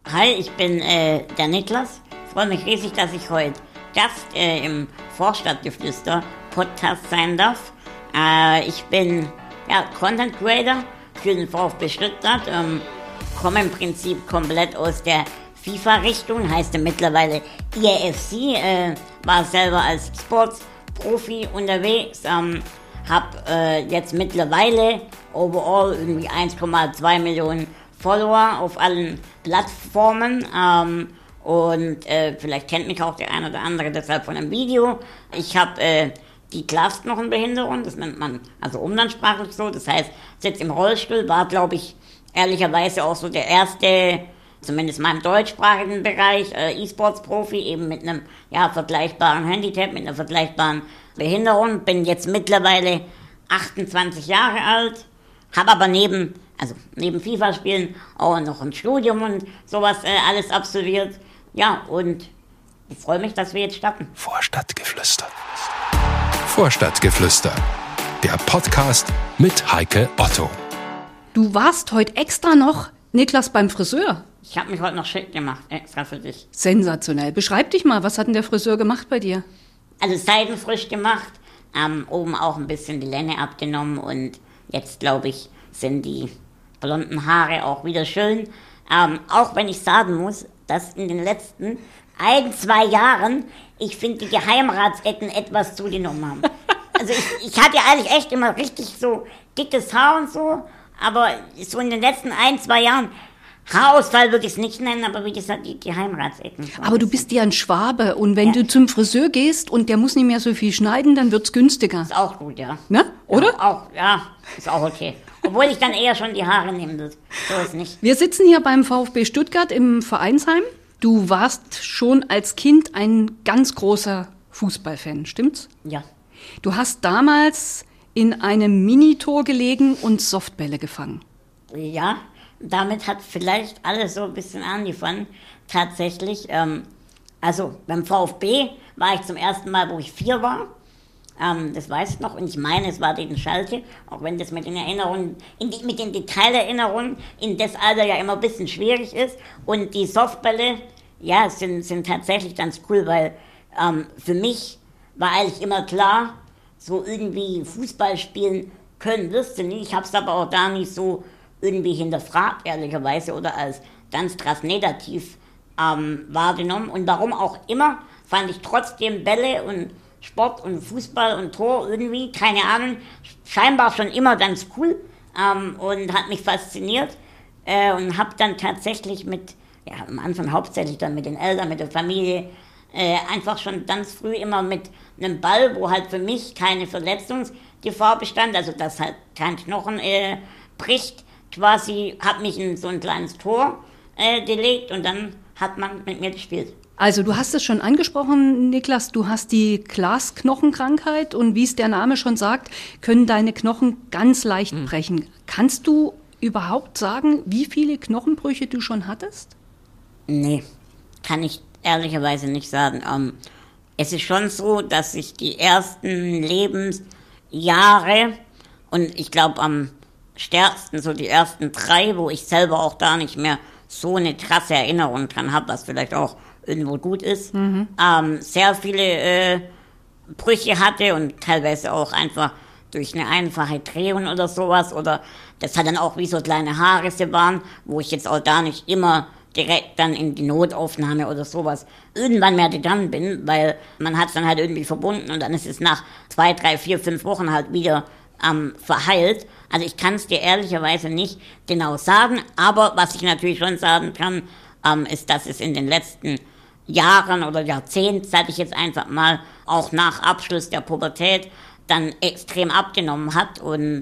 Hi, ich bin der Niklas. Ich freue mich riesig, dass ich heute Gast im Vorstadtgeflüster Podcast sein darf. Ich bin Content Creator für den VfB Stuttgart. Komme im Prinzip komplett aus der FIFA-Richtung, heißt ja mittlerweile EAFC. War selber als Sportsprofi unterwegs. Habe jetzt mittlerweile overall irgendwie 1,2 Millionen Follower auf allen Plattformen und vielleicht kennt mich auch der ein oder andere deshalb von einem Video. Ich habe die Glasknochenbehinderung, das nennt man also umgangssprachlich so, das heißt, sitze im Rollstuhl, war glaube ich ehrlicherweise auch so der erste, zumindest in meinem deutschsprachigen Bereich, E-Sports-Profi, eben mit einem vergleichbaren Handicap, mit einer vergleichbaren Behinderung, bin jetzt mittlerweile 28 Jahre alt, habe aber neben FIFA-Spielen auch noch ein Studium und sowas alles absolviert. Ja, und ich freue mich, dass wir jetzt starten. Vorstadtgeflüster. Vorstadtgeflüster. Der Podcast mit Heike Otto. Du warst heute extra noch, Niklas, beim Friseur. Ich habe mich heute noch schick gemacht, extra für dich. Sensationell. Beschreib dich mal, was hat denn der Friseur gemacht bei dir? Also seidenfrisch gemacht, oben auch ein bisschen die Länge abgenommen und jetzt, glaube ich, sind die blonden Haare auch wieder schön. Auch wenn ich sagen muss, dass in den letzten 1-2 Jahren, ich finde, die Geheimratsecken etwas zugenommen haben. Also ich hatte ja eigentlich echt immer richtig so dickes Haar und so, aber so in den letzten 1-2 Jahren, Haarausfall würde ich es nicht nennen, aber wie gesagt, die Geheimratsecken. Aber du bist ja ein Schwabe und wenn du zum Friseur gehst und der muss nicht mehr so viel schneiden, dann wird's günstiger. Ist auch gut, ja. Ne? Oder? Ist auch okay. Obwohl ich dann eher schon die Haare nehmen würde. So ist nicht. Wir sitzen hier beim VfB Stuttgart im Vereinsheim. Du warst schon als Kind ein ganz großer Fußballfan, stimmt's? Ja. Du hast damals in einem Minitor gelegen und Softbälle gefangen. Ja, damit hat vielleicht alles so ein bisschen angefangen. Tatsächlich, beim VfB war ich zum ersten Mal, wo ich 4 war. Das weiß ich noch. Und ich meine, es war gegen Schalke, auch wenn das mit den Erinnerungen, mit den Detailerinnerungen in das Alter ja immer ein bisschen schwierig ist. Und die Softbälle, sind tatsächlich ganz cool, weil für mich war eigentlich immer klar, so irgendwie Fußball spielen können wirst du nicht. Ich habe es aber auch da nicht so irgendwie hinterfragt, ehrlicherweise, oder als ganz krass negativ wahrgenommen. Und warum auch immer, fand ich trotzdem Bälle und Sport und Fußball und Tor irgendwie, keine Ahnung, scheinbar schon immer ganz cool und hat mich fasziniert und habe dann tatsächlich am Anfang hauptsächlich dann mit den Eltern, mit der Familie, einfach schon ganz früh immer mit einem Ball, wo halt für mich keine Verletzungsgefahr bestand, also dass halt kein Knochen bricht, quasi, habe mich in so ein kleines Tor gelegt und dann hat man mit mir gespielt. Also du hast es schon angesprochen, Niklas, du hast die Glasknochenkrankheit und wie es der Name schon sagt, können deine Knochen ganz leicht brechen. Kannst du überhaupt sagen, wie viele Knochenbrüche du schon hattest? Nee, kann ich ehrlicherweise nicht sagen. Es ist schon so, dass ich die ersten Lebensjahre und ich glaube am stärksten so die ersten 3, wo ich selber auch da nicht mehr so eine krasse Erinnerung dran habe, was vielleicht auch irgendwo gut ist, sehr viele Brüche hatte und teilweise auch einfach durch eine einfache Drehung oder sowas oder das hat dann auch wie so kleine Haarrisse waren, wo ich jetzt auch da nicht immer direkt dann in die Notaufnahme oder sowas irgendwann mehr gegangen bin, weil man hat es dann halt irgendwie verbunden und dann ist es nach 2, 3, 4, 5 Wochen halt wieder verheilt. Also ich kann es dir ehrlicherweise nicht genau sagen, aber was ich natürlich schon sagen kann, ist, dass es in den letzten Jahren oder Jahrzehnten, sage ich jetzt einfach mal, auch nach Abschluss der Pubertät dann extrem abgenommen hat und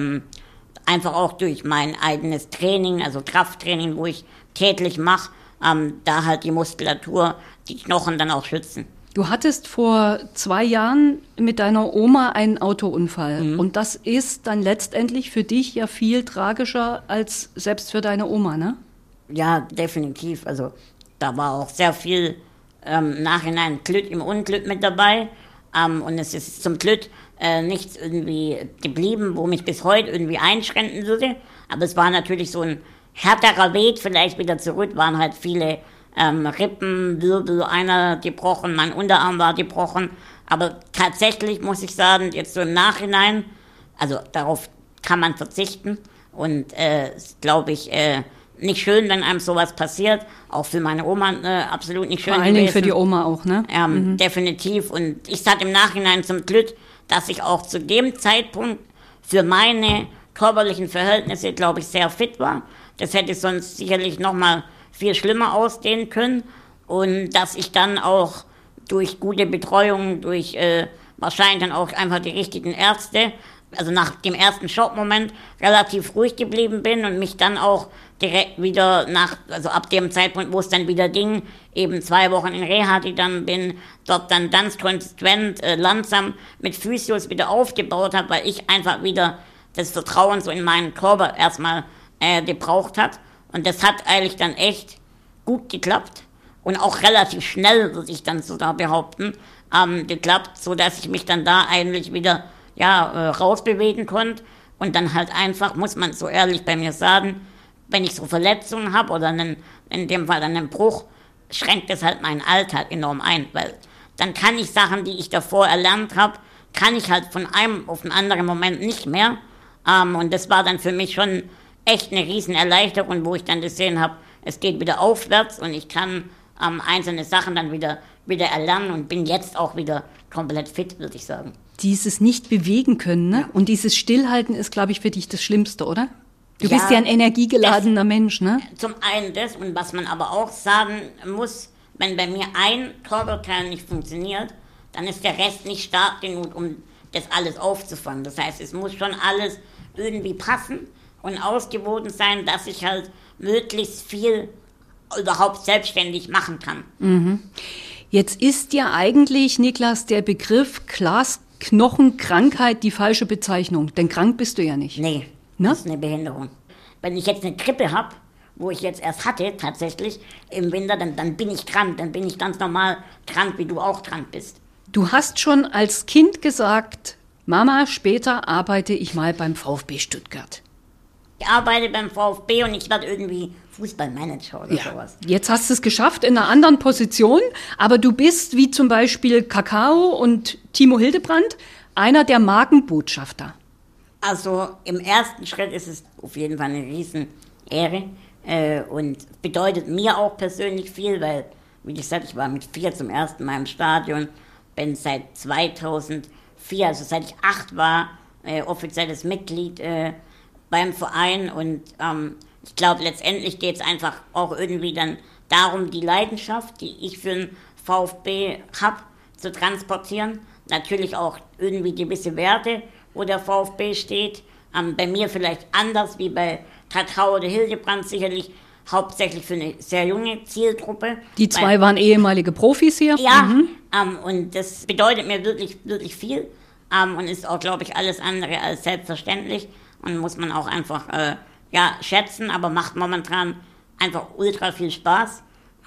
einfach auch durch mein eigenes Training, also Krafttraining, wo ich täglich mache, da halt die Muskulatur, die Knochen dann auch schützen. Du hattest vor 2 Jahren mit deiner Oma einen Autounfall und das ist dann letztendlich für dich ja viel tragischer als selbst für deine Oma, ne? Ja, definitiv. Also da war auch sehr viel Nachhinein Glück im Unglück mit dabei und es ist zum Glück nichts irgendwie geblieben, wo mich bis heute irgendwie einschränken würde. Aber es war natürlich so ein härterer Weg vielleicht wieder zurück, waren halt viele Rippenwirbel, einer gebrochen, mein Unterarm war gebrochen. Aber tatsächlich muss ich sagen, jetzt so im Nachhinein, also darauf kann man verzichten. Und ist, glaube ich, nicht schön, wenn einem sowas passiert. Auch für meine Oma absolut nicht schön gewesen. Vor allen Dingen für die Oma auch, ne? Definitiv. Und ich sage im Nachhinein zum Glück, dass ich auch zu dem Zeitpunkt für meine körperlichen Verhältnisse, glaube ich, sehr fit war. Das hätte sonst sicherlich nochmal viel schlimmer ausgehen können. Und dass ich dann auch durch gute Betreuung, durch wahrscheinlich dann auch einfach die richtigen Ärzte, also nach dem ersten Schockmoment relativ ruhig geblieben bin und mich dann auch direkt wieder also ab dem Zeitpunkt, wo es dann wieder ging, eben 2 Wochen in Reha gegangen bin, dort dann ganz konsequent, langsam mit Physios wieder aufgebaut habe, weil ich einfach wieder das Vertrauen so in meinen Körper erstmal gebraucht hat. Und das hat eigentlich dann echt gut geklappt und auch relativ schnell, würde ich dann sogar behaupten, geklappt, so dass ich mich dann da eigentlich wieder rausbewegen konnte und dann halt einfach, muss man so ehrlich bei mir sagen, wenn ich so Verletzungen habe oder in dem Fall dann einen Bruch, schränkt das halt meinen Alltag enorm ein, weil dann kann ich Sachen, die ich davor erlernt habe, kann ich halt von einem auf den anderen Moment nicht mehr. Und das war dann für mich schon echt eine riesen Erleichterung, wo ich dann gesehen habe, es geht wieder aufwärts und ich kann einzelne Sachen dann wieder erlernen und bin jetzt auch wieder komplett fit, würde ich sagen. Dieses nicht bewegen können, ne? Ja. Und dieses Stillhalten ist, glaube ich, für dich das Schlimmste, oder? Du bist ja ein energiegeladener Mensch, ne? Zum einen das, und was man aber auch sagen muss, wenn bei mir ein Körperteil nicht funktioniert, dann ist der Rest nicht stark genug, um das alles aufzufangen. Das heißt, es muss schon alles irgendwie passen und ausgewogen sein, dass ich halt möglichst viel überhaupt selbstständig machen kann. Mhm. Jetzt ist ja eigentlich, Niklas, der Begriff Glasknochenkrankheit die falsche Bezeichnung, denn krank bist du ja nicht. Nee, das ist eine Behinderung. Wenn ich jetzt eine Grippe habe, wo ich jetzt erst hatte, tatsächlich, im Winter, dann bin ich krank, dann bin ich ganz normal krank, wie du auch krank bist. Du hast schon als Kind gesagt, Mama, später arbeite ich mal beim VfB Stuttgart. Ich arbeite beim VfB und ich werde irgendwie Fußballmanager oder sowas. Jetzt hast du es geschafft in einer anderen Position, aber du bist, wie zum Beispiel Kakao und Timo Hildebrand, einer der Markenbotschafter. Also im ersten Schritt ist es auf jeden Fall eine Riesenehre und bedeutet mir auch persönlich viel, weil, wie gesagt, ich war mit 4 zum ersten Mal im Stadion, bin seit 2004, also seit ich 8 war, offizielles Mitglied beim Verein und ich glaube, letztendlich geht es einfach auch irgendwie dann darum, die Leidenschaft, die ich für den VfB habe, zu transportieren. Natürlich auch irgendwie gewisse Werte, wo der VfB steht. Bei mir vielleicht anders wie bei Kakao oder Hildebrand, sicherlich hauptsächlich für eine sehr junge Zielgruppe. Die 2 waren ehemalige Profis hier? Ja, und das bedeutet mir wirklich, wirklich viel und ist auch, glaube ich, alles andere als selbstverständlich und muss man auch einfach schätzen, aber macht momentan einfach ultra viel Spaß.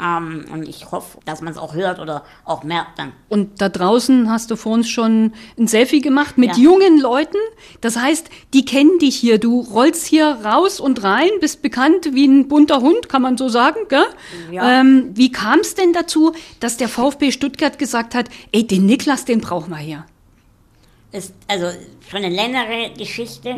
Und ich hoffe, dass man es auch hört oder auch merkt dann. Und da draußen hast du vor uns schon ein Selfie gemacht mit jungen Leuten. Das heißt, die kennen dich hier. Du rollst hier raus und rein, bist bekannt wie ein bunter Hund, kann man so sagen, gell? Ja. Wie kam es denn dazu, dass der VfB Stuttgart gesagt hat, ey, den Niklas, den brauchen wir hier? Ist also schon eine längere Geschichte.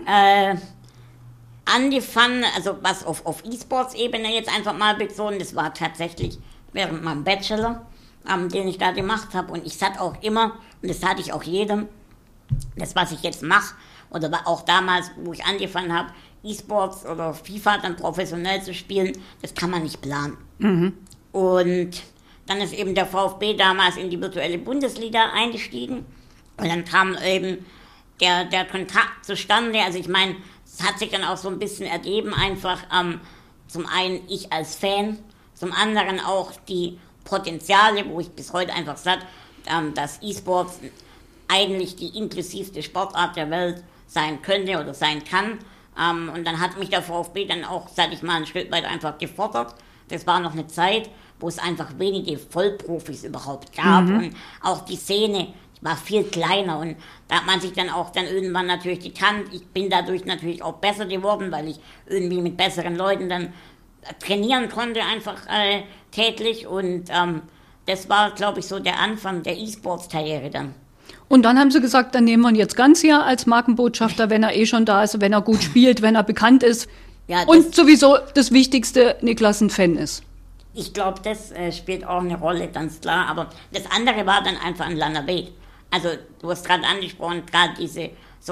Angefangen, also was auf E-Sports-Ebene jetzt einfach mal bezogen, das war tatsächlich während meinem Bachelor, den ich da gemacht habe. Und ich sag auch immer, und das hatte ich auch jedem, das, was ich jetzt mache, oder auch damals, wo ich angefangen habe, E-Sports oder FIFA dann professionell zu spielen, das kann man nicht planen. Und dann ist eben der VfB damals in die virtuelle Bundesliga eingestiegen. Und dann kam eben der Kontakt zustande. Also ich meine, es hat sich dann auch so ein bisschen ergeben, einfach zum einen ich als Fan, zum anderen auch die Potenziale, wo ich bis heute einfach sage, dass E-Sports eigentlich die inklusivste Sportart der Welt sein könnte oder sein kann. Und dann hat mich der VfB dann auch, sag ich mal, ein Schritt weit einfach gefordert. Das war noch eine Zeit, wo es einfach wenige Vollprofis überhaupt gab. Und auch die Szene, ich war viel kleiner und da hat man sich dann auch dann irgendwann natürlich gekannt. Ich bin dadurch natürlich auch besser geworden, weil ich irgendwie mit besseren Leuten dann trainieren konnte, einfach täglich und das war, glaube ich, so der Anfang der E-Sports-Karriere dann. Und dann haben sie gesagt, dann nehmen wir ihn jetzt ganz hier als Markenbotschafter, wenn er eh schon da ist, wenn er gut spielt, wenn er bekannt ist. Ja, und sowieso das Wichtigste, Niklas ein Fan ist. Ich glaube, das spielt auch eine Rolle, ganz klar. Aber das andere war dann einfach ein langer Weg. Also du hast gerade angesprochen, gerade diese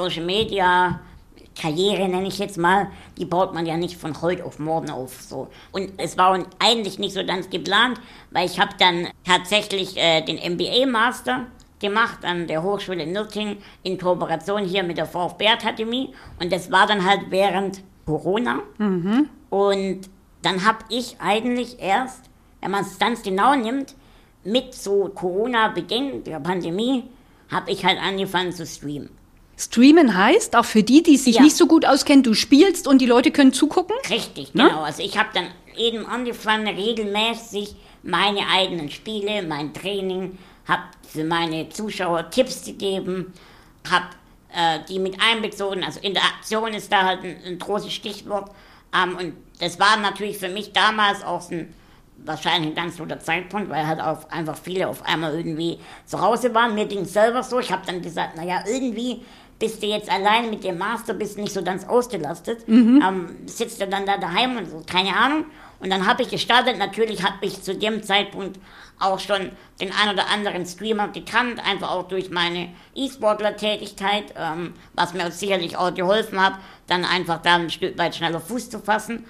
Social-Media-Karriere, nenne ich jetzt mal, die baut man ja nicht von heute auf morgen auf. So. Und es war eigentlich nicht so ganz geplant, weil ich habe dann tatsächlich den MBA-Master gemacht an der Hochschule in Nürtingen in Kooperation hier mit der VfB-Akademie. Und das war dann halt während Corona. Mhm. Und dann habe ich eigentlich erst, wenn man es ganz genau nimmt, mit so Corona-Beginn der Pandemie, habe ich halt angefangen zu streamen. Streamen heißt, auch für die sich nicht so gut auskennen, du spielst und die Leute können zugucken? Richtig, genau. Also ich habe dann eben angefangen, regelmäßig meine eigenen Spiele, mein Training, habe für meine Zuschauer Tipps gegeben, habe die mit einbezogen. Also Interaktion ist da halt ein großes Stichwort. Und das war natürlich für mich damals auch wahrscheinlich ein ganz guter Zeitpunkt, weil halt auch einfach viele auf einmal irgendwie zu Hause waren. Mir ging es selber so. Ich habe dann gesagt, naja, irgendwie bist du jetzt allein mit dem Master, bist nicht so ganz ausgelastet. Sitzt du dann da daheim und so, keine Ahnung. Und dann habe ich gestartet. Natürlich habe ich zu dem Zeitpunkt auch schon den ein oder anderen Streamer gekannt, einfach auch durch meine E-Sportler-Tätigkeit, was mir sicherlich auch geholfen hat, dann einfach da ein Stück weit schneller Fuß zu fassen.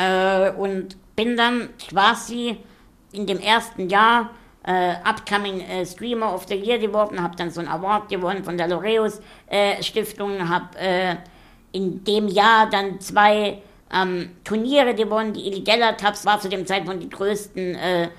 Und bin dann quasi in dem ersten Jahr Upcoming Streamer of the Year geworden, habe dann so einen Award gewonnen von der Laureus Stiftung, habe in dem Jahr dann 2 Turniere gewonnen. Die Illigella Cups war zu dem Zeitpunkt die größten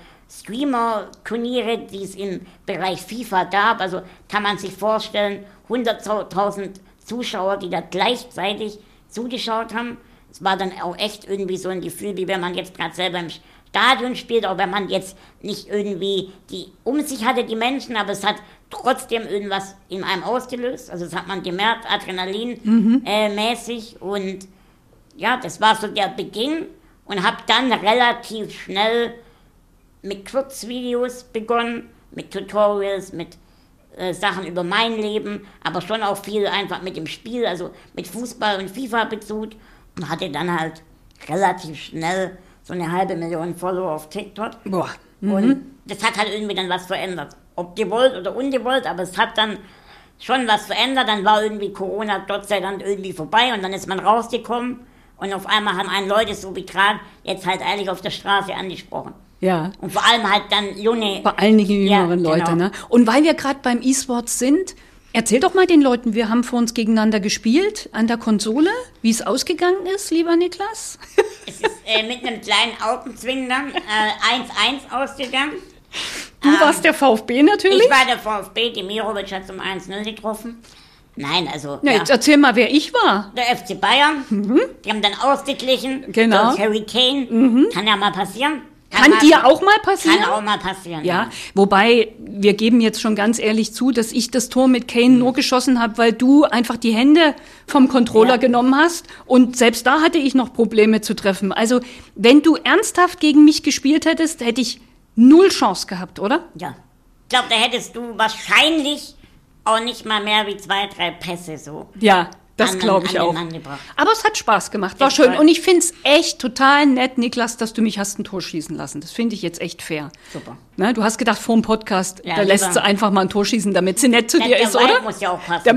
Streamer-Turniere, die es im Bereich FIFA gab. Also kann man sich vorstellen, 100.000 Zuschauer, die da gleichzeitig zugeschaut haben. Es war dann auch echt irgendwie so ein Gefühl, wie wenn man jetzt gerade selber im Stadion spielt, auch wenn man jetzt nicht irgendwie die um sich hatte, die Menschen, aber es hat trotzdem irgendwas in einem ausgelöst. Also das hat man gemerkt, Adrenalin mäßig. Und ja, das war so der Beginn und habe dann relativ schnell mit Kurzvideos begonnen, mit Tutorials, mit Sachen über mein Leben, aber schon auch viel einfach mit dem Spiel, also mit Fußball und FIFA-Bezug. Und hatte dann halt relativ schnell so 500.000 Follower auf TikTok. Boah. Und das hat halt irgendwie dann was verändert. Ob gewollt oder ungewollt, aber es hat dann schon was verändert. Dann war irgendwie Corona Gott sei Dank irgendwie vorbei und dann ist man rausgekommen. Und auf einmal haben einen Leute so wie gerade jetzt halt eigentlich auf der Straße angesprochen. Ja. Und vor allem halt dann vor allen Dingen jüngeren Leute, genau. Ne? Und weil wir gerade beim E-Sports sind, erzähl doch mal den Leuten, wir haben vor uns gegeneinander gespielt an der Konsole, wie es ausgegangen ist, lieber Niklas. Es ist mit einem kleinen Augenzwinkern 1-1 ausgegangen. Du warst der VfB natürlich. Ich war der VfB, Demirovic hat zum 1-0 getroffen. Nein, also... Ja, jetzt erzähl mal, wer ich war. Der FC Bayern, die haben dann ausgeglichen. Genau. Durch Harry Kane, kann ja mal passieren. Kann dir auch mal passieren? Kann auch mal passieren, ja. Wobei, wir geben jetzt schon ganz ehrlich zu, dass ich das Tor mit Kane nur geschossen habe, weil du einfach die Hände vom Controller genommen hast. Und selbst da hatte ich noch Probleme zu treffen. Also, wenn du ernsthaft gegen mich gespielt hättest, hätte ich 0 Chance gehabt, oder? Ja. Ich glaube, da hättest du wahrscheinlich auch nicht mal mehr wie 2, 3 Pässe so. Ja. Das glaube ich auch. Aber es hat Spaß gemacht, war schön. Und ich finde es echt total nett, Niklas, dass du mich hast ein Tor schießen lassen. Das finde ich jetzt echt fair. Super. Ne, du hast gedacht, vor dem Podcast, da lässt sie einfach mal ein Tor schießen, damit sie nett zu dir ist, oder? Der muss ja auch passen.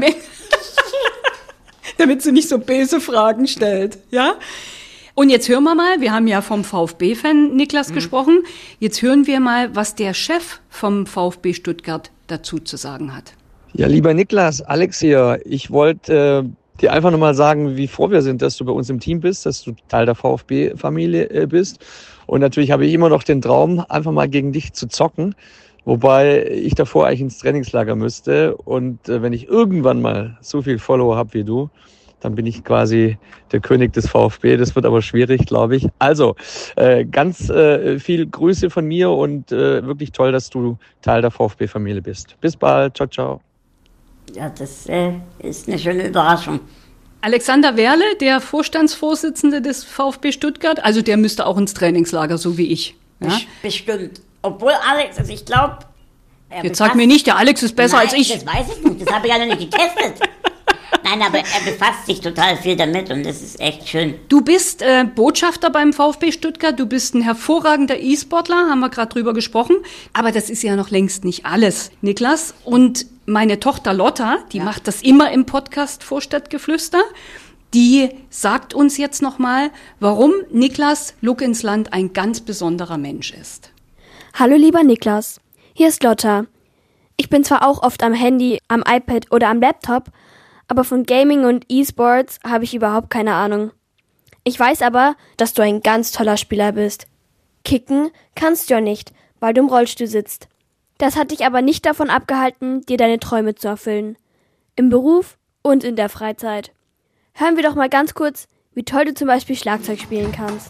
Damit sie nicht so böse Fragen stellt, ja? Und jetzt hören wir mal, wir haben ja vom VfB-Fan Niklas gesprochen, jetzt hören wir mal, was der Chef vom VfB Stuttgart dazu zu sagen hat. Ja, lieber Niklas, Alex hier, ich wollte dir einfach nochmal sagen, wie froh wir sind, dass du bei uns im Team bist, dass du Teil der VfB-Familie bist. Und natürlich habe ich immer noch den Traum, einfach mal gegen dich zu zocken, wobei ich davor eigentlich ins Trainingslager müsste. Und wenn ich irgendwann mal so viel Follower habe wie du, Dann bin ich quasi der König des VfB. Das wird aber schwierig, glaube ich. Also, ganz viel Grüße von mir und wirklich toll, dass du Teil der VfB-Familie bist. Bis bald. Ciao, ciao. Ja, das ist eine schöne Überraschung. Alexander Werle, der Vorstandsvorsitzende des VfB Stuttgart, also der müsste auch ins Trainingslager, so wie ich. Ja? Bestimmt. Obwohl Alex, also ich glaube... Jetzt sag mir nicht, der Alex ist besser als ich. Das weiß ich nicht, das habe ich ja noch nicht getestet. Nein, aber er befasst sich total viel damit und das ist echt schön. Du bist Botschafter beim VfB Stuttgart, du bist ein hervorragender E-Sportler, haben wir gerade drüber gesprochen. Aber das ist ja noch längst nicht alles, Niklas. Und meine Tochter Lotta, die macht das immer im Podcast Vorstadtgeflüster, die sagt uns jetzt nochmal, warum Niklas Luckinsland ein ganz besonderer Mensch ist. Hallo lieber Niklas, hier ist Lotta. Ich bin zwar auch oft am Handy, am iPad oder am Laptop, aber von Gaming und E-Sports habe ich überhaupt keine Ahnung. Ich weiß aber, dass du ein ganz toller Spieler bist. Kicken kannst du ja nicht, weil du im Rollstuhl sitzt. Das hat dich aber nicht davon abgehalten, dir deine Träume zu erfüllen. Im Beruf und in der Freizeit. Hören wir doch mal ganz kurz, wie toll du zum Beispiel Schlagzeug spielen kannst.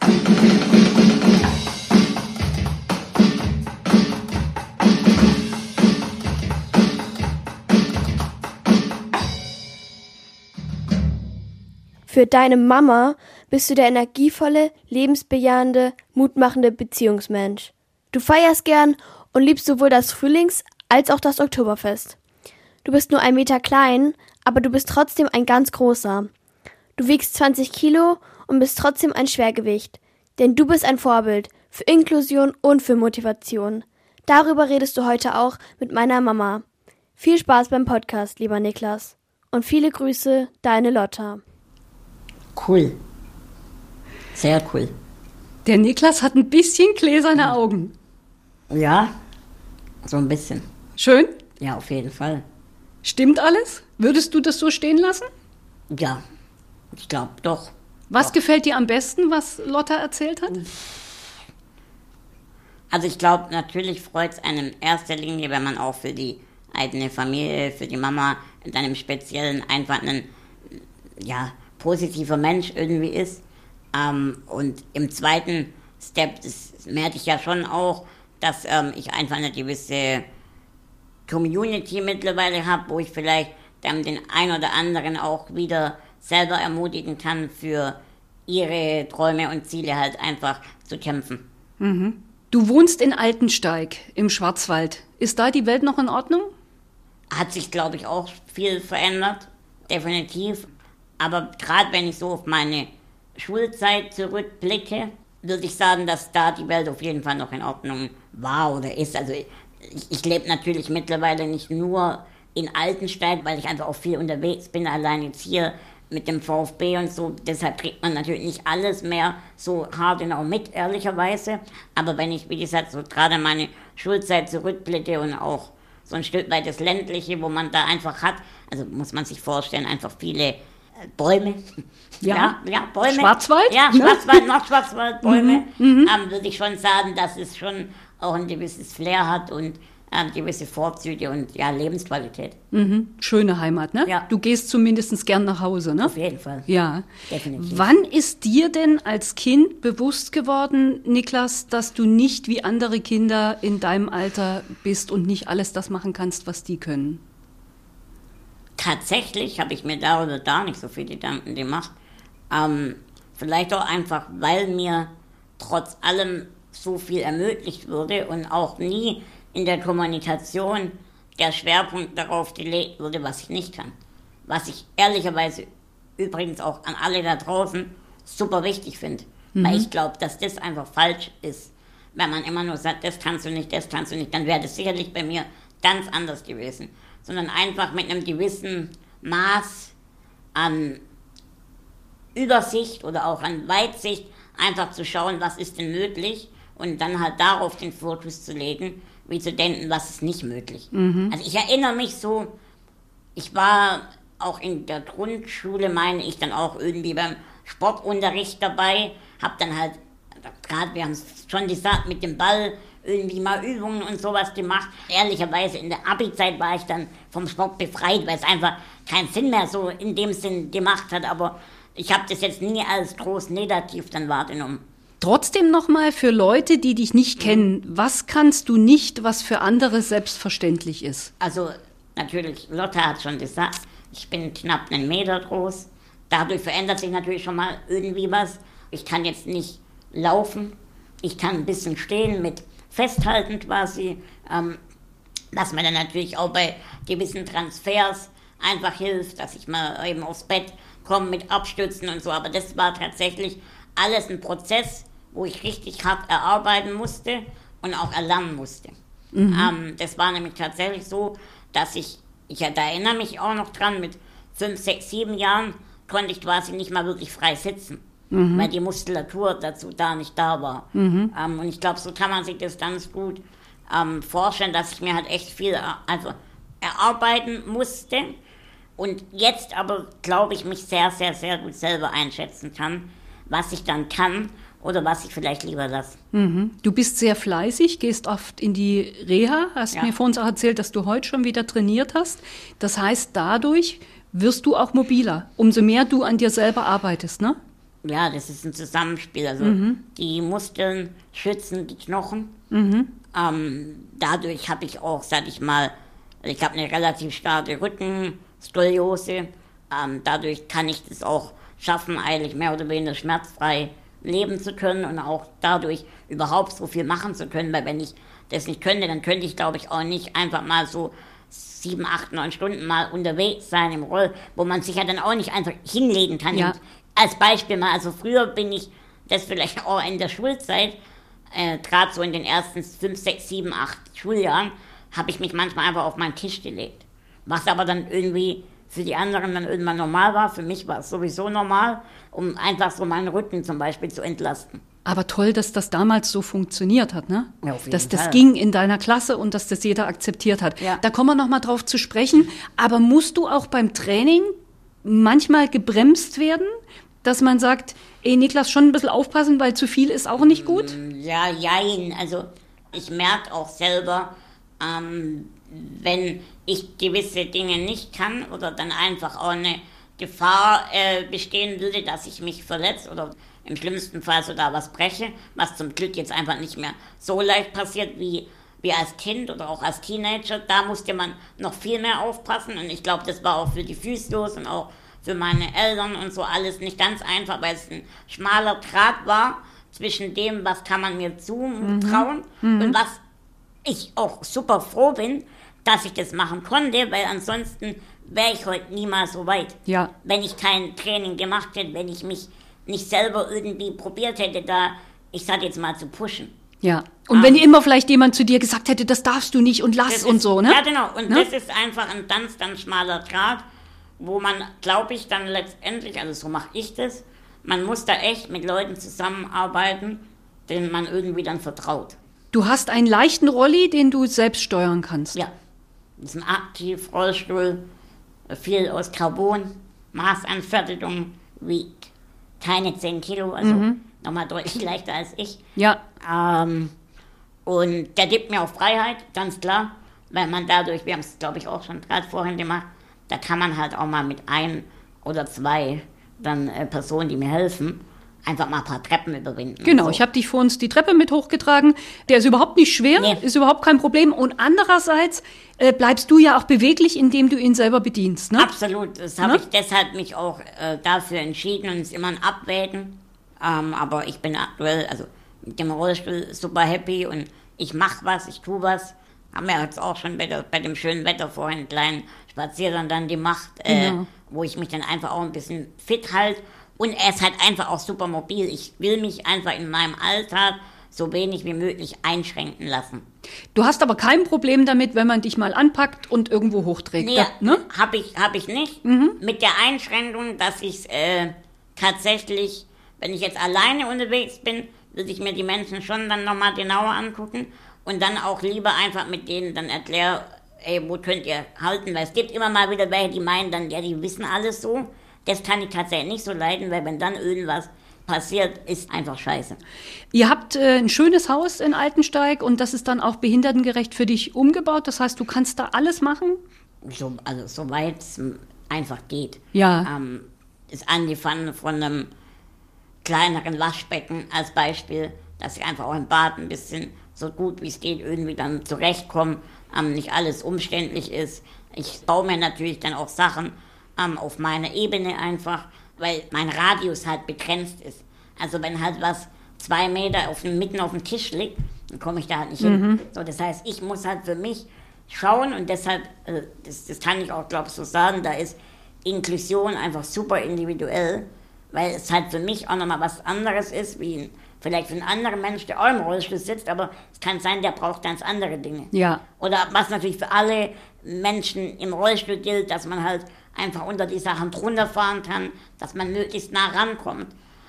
Für deine Mama bist du der energievolle, lebensbejahende, mutmachende Beziehungsmensch. Du feierst gern und liebst sowohl das Frühlings- als auch das Oktoberfest. Du bist nur 1 Meter klein, aber du bist trotzdem ein ganz großer. Du wiegst 20 Kilo und bist trotzdem ein Schwergewicht. Denn du bist ein Vorbild für Inklusion und für Motivation. Darüber redest du heute auch mit meiner Mama. Viel Spaß beim Podcast, lieber Niklas. Und viele Grüße, deine Lotta. Cool. Sehr cool. Der Niklas hat ein bisschen gläserne Augen. Ja, so ein bisschen. Schön? Ja, auf jeden Fall. Stimmt alles? Würdest du das so stehen lassen? Ja, ich glaube doch. Was gefällt dir am besten, was Lotta erzählt hat? Also ich glaube, natürlich freut es einen in erster Linie, wenn man auch für die eigene Familie, für die Mama in einem speziellen, einfach ein positiver Mensch irgendwie ist. Und im zweiten Step, das merke ich ja schon auch, dass ich einfach eine gewisse Community mittlerweile habe, wo ich vielleicht dann den einen oder anderen auch wieder selber ermutigen kann, für ihre Träume und Ziele halt einfach zu kämpfen. Mhm. Du wohnst in Altensteig im Schwarzwald. Ist da die Welt noch in Ordnung? Hat sich, glaube ich, auch viel verändert, definitiv. Aber gerade wenn ich so auf meine Schulzeit zurückblicke, würde ich sagen, dass da die Welt auf jeden Fall noch in Ordnung war oder ist. Also ich lebe natürlich mittlerweile nicht nur in Altensteig, weil ich einfach auch viel unterwegs bin, allein jetzt hier mit dem VfB und so. Deshalb kriegt man natürlich nicht alles mehr so haargenau mit, ehrlicherweise. Aber wenn ich, wie gesagt, so gerade meine Schulzeit zurückblicke und auch so ein Stück weit das Ländliche, wo man da einfach hat, also muss man sich vorstellen, einfach viele Bäume. Ja, Bäume. Schwarzwald? Ja, Schwarzwald, Nordschwarzwald-Bäume. Würde ich schon sagen, dass es schon auch ein gewisses Flair hat und gewisse Vorzüge und Lebensqualität. Mhm. Schöne Heimat, ne? Ja. Du gehst zumindest gern nach Hause, ne? Auf jeden Fall. Ja. Definitiv. Wann ist dir denn als Kind bewusst geworden, Niklas, dass du nicht wie andere Kinder in deinem Alter bist und nicht alles das machen kannst, was die können? Tatsächlich habe ich mir darüber gar nicht so viel Gedanken gemacht. Vielleicht auch einfach, weil mir trotz allem so viel ermöglicht wurde und auch nie in der Kommunikation der Schwerpunkt darauf gelegt wurde, was ich nicht kann. Was ich ehrlicherweise übrigens auch an alle da draußen super wichtig finde. Weil ich glaube, dass das einfach falsch ist. Wenn man immer nur sagt, das kannst du nicht, dann wäre das sicherlich bei mir ganz anders gewesen. Sondern einfach mit einem gewissen Maß an Übersicht oder auch an Weitsicht einfach zu schauen, was ist denn möglich und dann halt darauf den Fokus zu legen, wie zu denken, was ist nicht möglich. Also ich erinnere mich so, ich war auch in der Grundschule, meine ich, dann auch irgendwie beim Sportunterricht dabei, habe dann halt gerade wir haben es schon gesagt, mit dem Ball irgendwie mal Übungen und sowas gemacht. Ehrlicherweise in der Abi-Zeit war ich dann vom Sport befreit, weil es einfach keinen Sinn mehr so in dem Sinn gemacht hat. Aber ich habe das jetzt nie als groß negativ dann wahrgenommen. Trotzdem nochmal für Leute, die dich nicht kennen, was kannst du nicht, was für andere selbstverständlich ist? Also natürlich, Lotta hat schon gesagt, ich bin knapp 1 Meter groß. Dadurch verändert sich natürlich schon mal irgendwie was. Ich kann jetzt nicht laufen. Ich kann ein bisschen stehen mit Festhalten quasi, was mir dann natürlich auch bei gewissen Transfers einfach hilft, dass ich mal eben aufs Bett komme mit Abstützen und so. Aber das war tatsächlich alles ein Prozess, wo ich richtig hart erarbeiten musste und auch erlernen musste. Das war nämlich tatsächlich so, dass ich erinnere mich auch noch dran, mit 5, 6, 7 Jahren konnte ich quasi nicht mal wirklich frei sitzen, weil die Muskulatur dazu da nicht da war. Und ich glaube, so kann man sich das ganz gut vorstellen, dass ich mir halt echt viel erarbeiten musste und jetzt aber, glaube ich, mich sehr, sehr, sehr gut selber einschätzen kann, was ich dann kann oder was ich vielleicht lieber lasse. Du bist sehr fleißig, gehst oft in die Reha, hast mir vorhin auch erzählt, dass du heute schon wieder trainiert hast. Das heißt, dadurch wirst du auch mobiler, umso mehr du an dir selber arbeitest, ne? Ja, das ist ein Zusammenspiel. Also die Muskeln schützen die Knochen. Dadurch habe ich auch, sag ich mal, ich habe eine relativ starke Rückenskoliose. Dadurch kann ich das auch schaffen, eigentlich mehr oder weniger schmerzfrei leben zu können und auch dadurch überhaupt so viel machen zu können. Weil wenn ich das nicht könnte, dann könnte ich, glaube ich, auch nicht einfach mal so 7, 8, 9 Stunden mal unterwegs sein im Roll, wo man sich ja dann auch nicht einfach hinlegen kann. Ja. Als Beispiel mal, also früher bin ich, das vielleicht auch in der Schulzeit, gerade so in den ersten 5, 6, 7, 8 Schuljahren, habe ich mich manchmal einfach auf meinen Tisch gelegt. Was aber dann irgendwie für die anderen dann irgendwann normal war. Für mich war es sowieso normal, um einfach so meinen Rücken zum Beispiel zu entlasten. Aber toll, dass das damals so funktioniert hat, ne? Ja, auf jeden dass das Fall. ging in deiner Klasse und dass das jeder akzeptiert hat. Ja. Da kommen wir noch mal drauf zu sprechen. Aber musst du auch beim Training manchmal gebremst werden, dass man sagt, Niklas, schon ein bisschen aufpassen, weil zu viel ist auch nicht gut? Ja, jein. Also ich merke auch selber, wenn ich gewisse Dinge nicht kann oder dann einfach auch eine Gefahr bestehen würde, dass ich mich verletze oder im schlimmsten Fall sogar was breche, was zum Glück jetzt einfach nicht mehr so leicht passiert wie als Kind oder auch als Teenager. Da musste man noch viel mehr aufpassen und ich glaube, das war auch für die Physios und auch für meine Eltern und so alles nicht ganz einfach, weil es ein schmaler Grat war zwischen dem, was kann man mir zutrauen und was ich auch super froh bin, dass ich das machen konnte, weil ansonsten wäre ich heute niemals so weit. Ja. Wenn ich kein Training gemacht hätte, wenn ich mich nicht selber irgendwie probiert hätte, da, ich sag jetzt mal, zu pushen. Ja. Und wenn immer vielleicht jemand zu dir gesagt hätte, das darfst du nicht und lass Das und ist, so, ne? Ja, genau. Und Ne? das ist einfach ein ganz schmaler Grat, wo man, glaube ich, dann letztendlich, also so mache ich das, man muss da echt mit Leuten zusammenarbeiten, denen man irgendwie dann vertraut. Du hast einen leichten Rolli, den du selbst steuern kannst. Ja, das ist ein Aktivrollstuhl, viel aus Carbon, Maßanfertigung, wiegt keine 10 Kilo, also nochmal deutlich leichter als ich. Ja. Und der gibt mir auch Freiheit, ganz klar, weil man dadurch, wir haben es glaube ich auch schon gerade vorhin gemacht, da kann man halt auch mal mit 1 oder 2 dann Personen, die mir helfen, einfach mal ein paar Treppen überwinden. Genau, So. ich habe dich vor uns die Treppe mit hochgetragen. Der ist überhaupt nicht schwer, Nee. ist überhaupt kein Problem. Und andererseits bleibst du ja auch beweglich, indem du ihn selber bedienst, ne? Absolut, das habe ich deshalb mich auch dafür entschieden und es ist immer ein Abwägen. Aber ich bin aktuell, also mit dem Rollstuhl super happy und ich mache was, ich tue was. Haben wir jetzt auch schon bei dem schönen Wetter vorhin einen kleinen Spaziergang dann gemacht, Genau. wo ich mich dann einfach auch ein bisschen fit halte. Und er ist halt einfach auch super mobil. Ich will mich einfach in meinem Alltag so wenig wie möglich einschränken lassen. Du hast aber kein Problem damit, wenn man dich mal anpackt und irgendwo hochträgt. Nee, Da, ne? hab ich nicht. Mit der Einschränkung, dass ich tatsächlich, wenn ich jetzt alleine unterwegs bin, würde ich mir die Menschen schon dann nochmal genauer angucken und dann auch lieber einfach mit denen dann erkläre, ey, wo könnt ihr halten? Weil es gibt immer mal wieder welche, die meinen dann, ja, die wissen alles so. Das kann ich tatsächlich nicht so leiden, weil wenn dann irgendwas passiert, ist einfach scheiße. Ihr habt ein schönes Haus in Altensteig und das ist dann auch behindertengerecht für dich umgebaut. Das heißt, du kannst da alles machen? Also soweit es einfach geht. Ja. Ist angefangen von einem kleineren Waschbecken als Beispiel, dass ich einfach auch im Bad ein bisschen so gut wie es geht irgendwie dann zurechtkomme, nicht alles umständlich ist. Ich baue mir natürlich dann auch Sachen auf meiner Ebene einfach, weil mein Radius halt begrenzt ist. Also wenn halt was 2 Meter mitten auf dem Tisch liegt, dann komme ich da halt nicht hin. So, das heißt, ich muss halt für mich schauen und deshalb, das kann ich auch, glaube ich, so sagen, da ist Inklusion einfach super individuell, weil es halt für mich auch nochmal was anderes ist, wie vielleicht für einen anderen Mensch, der auch im Rollstuhl sitzt, aber es kann sein, der braucht ganz andere Dinge. Ja. Oder was natürlich für alle Menschen im Rollstuhl gilt, dass man halt einfach unter die Sachen drunter fahren kann, dass man möglichst nah rankommt.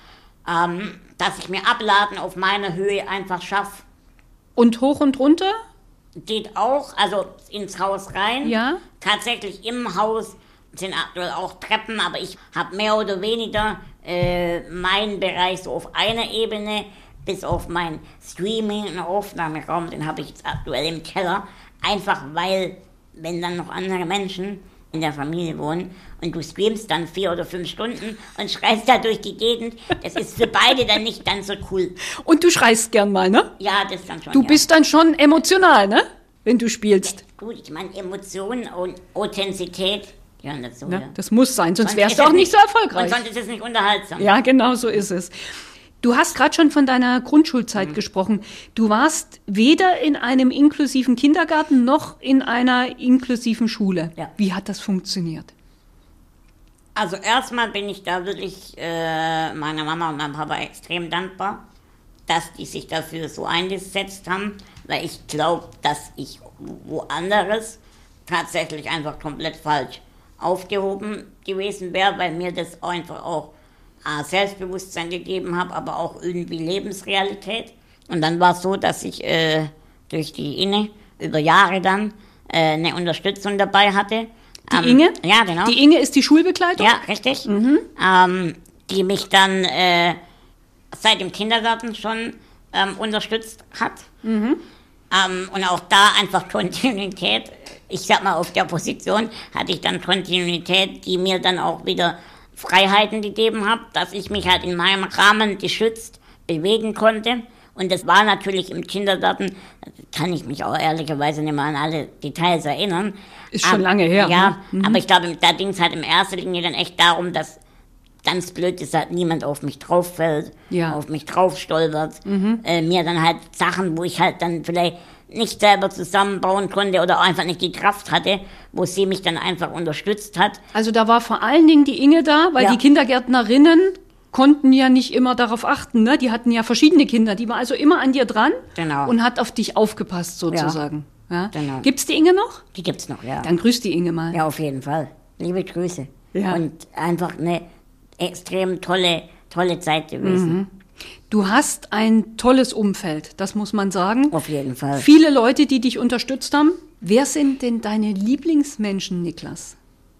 Dass ich mir Abladen auf meiner Höhe einfach schaffe. Und hoch und runter? Geht auch, also ins Haus rein. Ja. Tatsächlich im Haus sind aktuell auch Treppen, aber ich habe mehr oder weniger meinen Bereich so auf einer Ebene, bis auf mein Streaming- und Aufnahmeraum, den habe ich jetzt aktuell im Keller. Einfach weil, wenn dann noch andere Menschen in der Familie wohnen und du streamst dann 4 oder 5 Stunden und schreist da durch die Gegend, das ist für beide dann nicht ganz so cool. Und du schreist gern mal, ne? Ja, das dann schon. Du bist dann schon emotional, ne? Wenn du spielst. Gut, ich meine, Emotionen und Authentizität gehören dazu. Ja, Ja. das muss sein, sonst wärst ist du auch es nicht so erfolgreich. Und sonst ist es nicht unterhaltsam. Ja, genau so ist es. Du hast gerade schon von deiner Grundschulzeit gesprochen. Du warst weder in einem inklusiven Kindergarten noch in einer inklusiven Schule. Ja. Wie hat das funktioniert? Also erstmal bin ich da wirklich meiner Mama und meinem Papa extrem dankbar, dass die sich dafür so eingesetzt haben, weil ich glaube, dass ich woanders tatsächlich einfach komplett falsch aufgehoben gewesen wäre, weil mir das einfach auch Selbstbewusstsein gegeben habe, aber auch irgendwie Lebensrealität. Und dann war es so, dass ich durch die Inge über Jahre dann eine Unterstützung dabei hatte. Die Inge? Ja, genau. Die Inge ist die Schulbegleitung? Ja, richtig. Die mich dann seit dem Kindergarten schon unterstützt hat. Und auch da einfach Kontinuität. Ich sag mal, auf der Position hatte ich dann Kontinuität, die mir dann auch wieder Freiheiten gegeben hat, dass ich mich halt in meinem Rahmen geschützt bewegen konnte. Und das war natürlich im Kindergarten, kann ich mich auch ehrlicherweise nicht mehr an alle Details erinnern. Ist schon lange her. Ja, ne? aber ich glaube, da ging es halt in erster Linie dann echt darum, dass ganz blöd ist, halt niemand auf mich drauf fällt, auf mich drauf stolpert. Mir dann halt Sachen, wo ich halt dann vielleicht nicht selber zusammenbauen konnte oder auch einfach nicht die Kraft hatte, wo sie mich dann einfach unterstützt hat. Also da war vor allen Dingen die Inge da, weil die Kindergärtnerinnen konnten ja nicht immer darauf achten, ne? Die hatten ja verschiedene Kinder, die war also immer an dir dran und hat auf dich aufgepasst sozusagen. Ja. Genau. Gibt's die Inge noch? Die gibt's noch, ja. Dann grüß die Inge mal. Ja, auf jeden Fall. Liebe Grüße. Ja. Und einfach eine extrem tolle Zeit gewesen. Du hast ein tolles Umfeld, das muss man sagen. Auf jeden Fall. Viele Leute, die dich unterstützt haben. Wer sind denn deine Lieblingsmenschen, Niklas?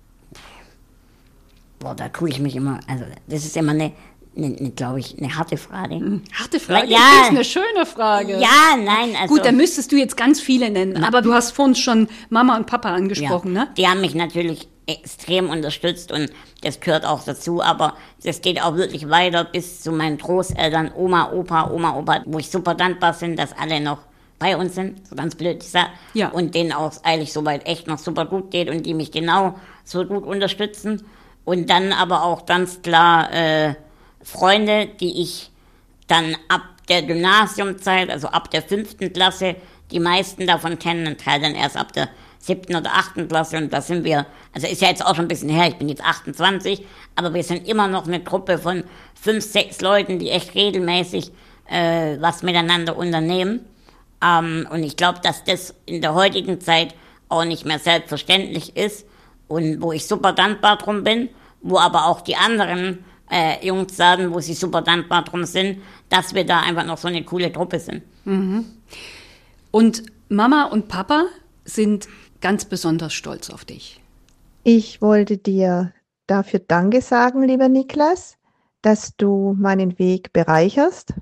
Boah, da tue ich mich immer, also das ist immer glaube ich, eine harte Frage. Harte Frage? Ja. Das ist eine schöne Frage. Ja, nein, also... Gut, dann müsstest du jetzt ganz viele nennen. Aber du hast vorhin schon Mama und Papa angesprochen, ne? Die haben mich natürlich extrem unterstützt und das gehört auch dazu, aber das geht auch wirklich weiter bis zu meinen Großeltern, Oma, Opa, wo ich super dankbar bin, dass alle noch bei uns sind, so ganz blöd gesagt, und denen auch eigentlich soweit echt noch super gut geht und die mich genau so gut unterstützen. Und dann aber auch ganz klar Freunde, die ich dann ab der Gymnasiumzeit, also ab der 5. Klasse, die meisten davon kennen, und Teil dann erst ab der 7. oder 8. Klasse. Und da sind wir, also ist ja jetzt auch schon ein bisschen her, ich bin jetzt 28, aber wir sind immer noch eine Gruppe von 5, 6 Leuten, die echt regelmäßig was miteinander unternehmen. Und ich glaube, dass das in der heutigen Zeit auch nicht mehr selbstverständlich ist und wo ich super dankbar drum bin, wo aber auch die anderen Jungs sagen, wo sie super dankbar drum sind, dass wir da einfach noch so eine coole Truppe sind. Und Mama und Papa sind ganz besonders stolz auf dich. Ich wollte dir dafür Danke sagen, lieber Niklas, dass du meinen Weg bereicherst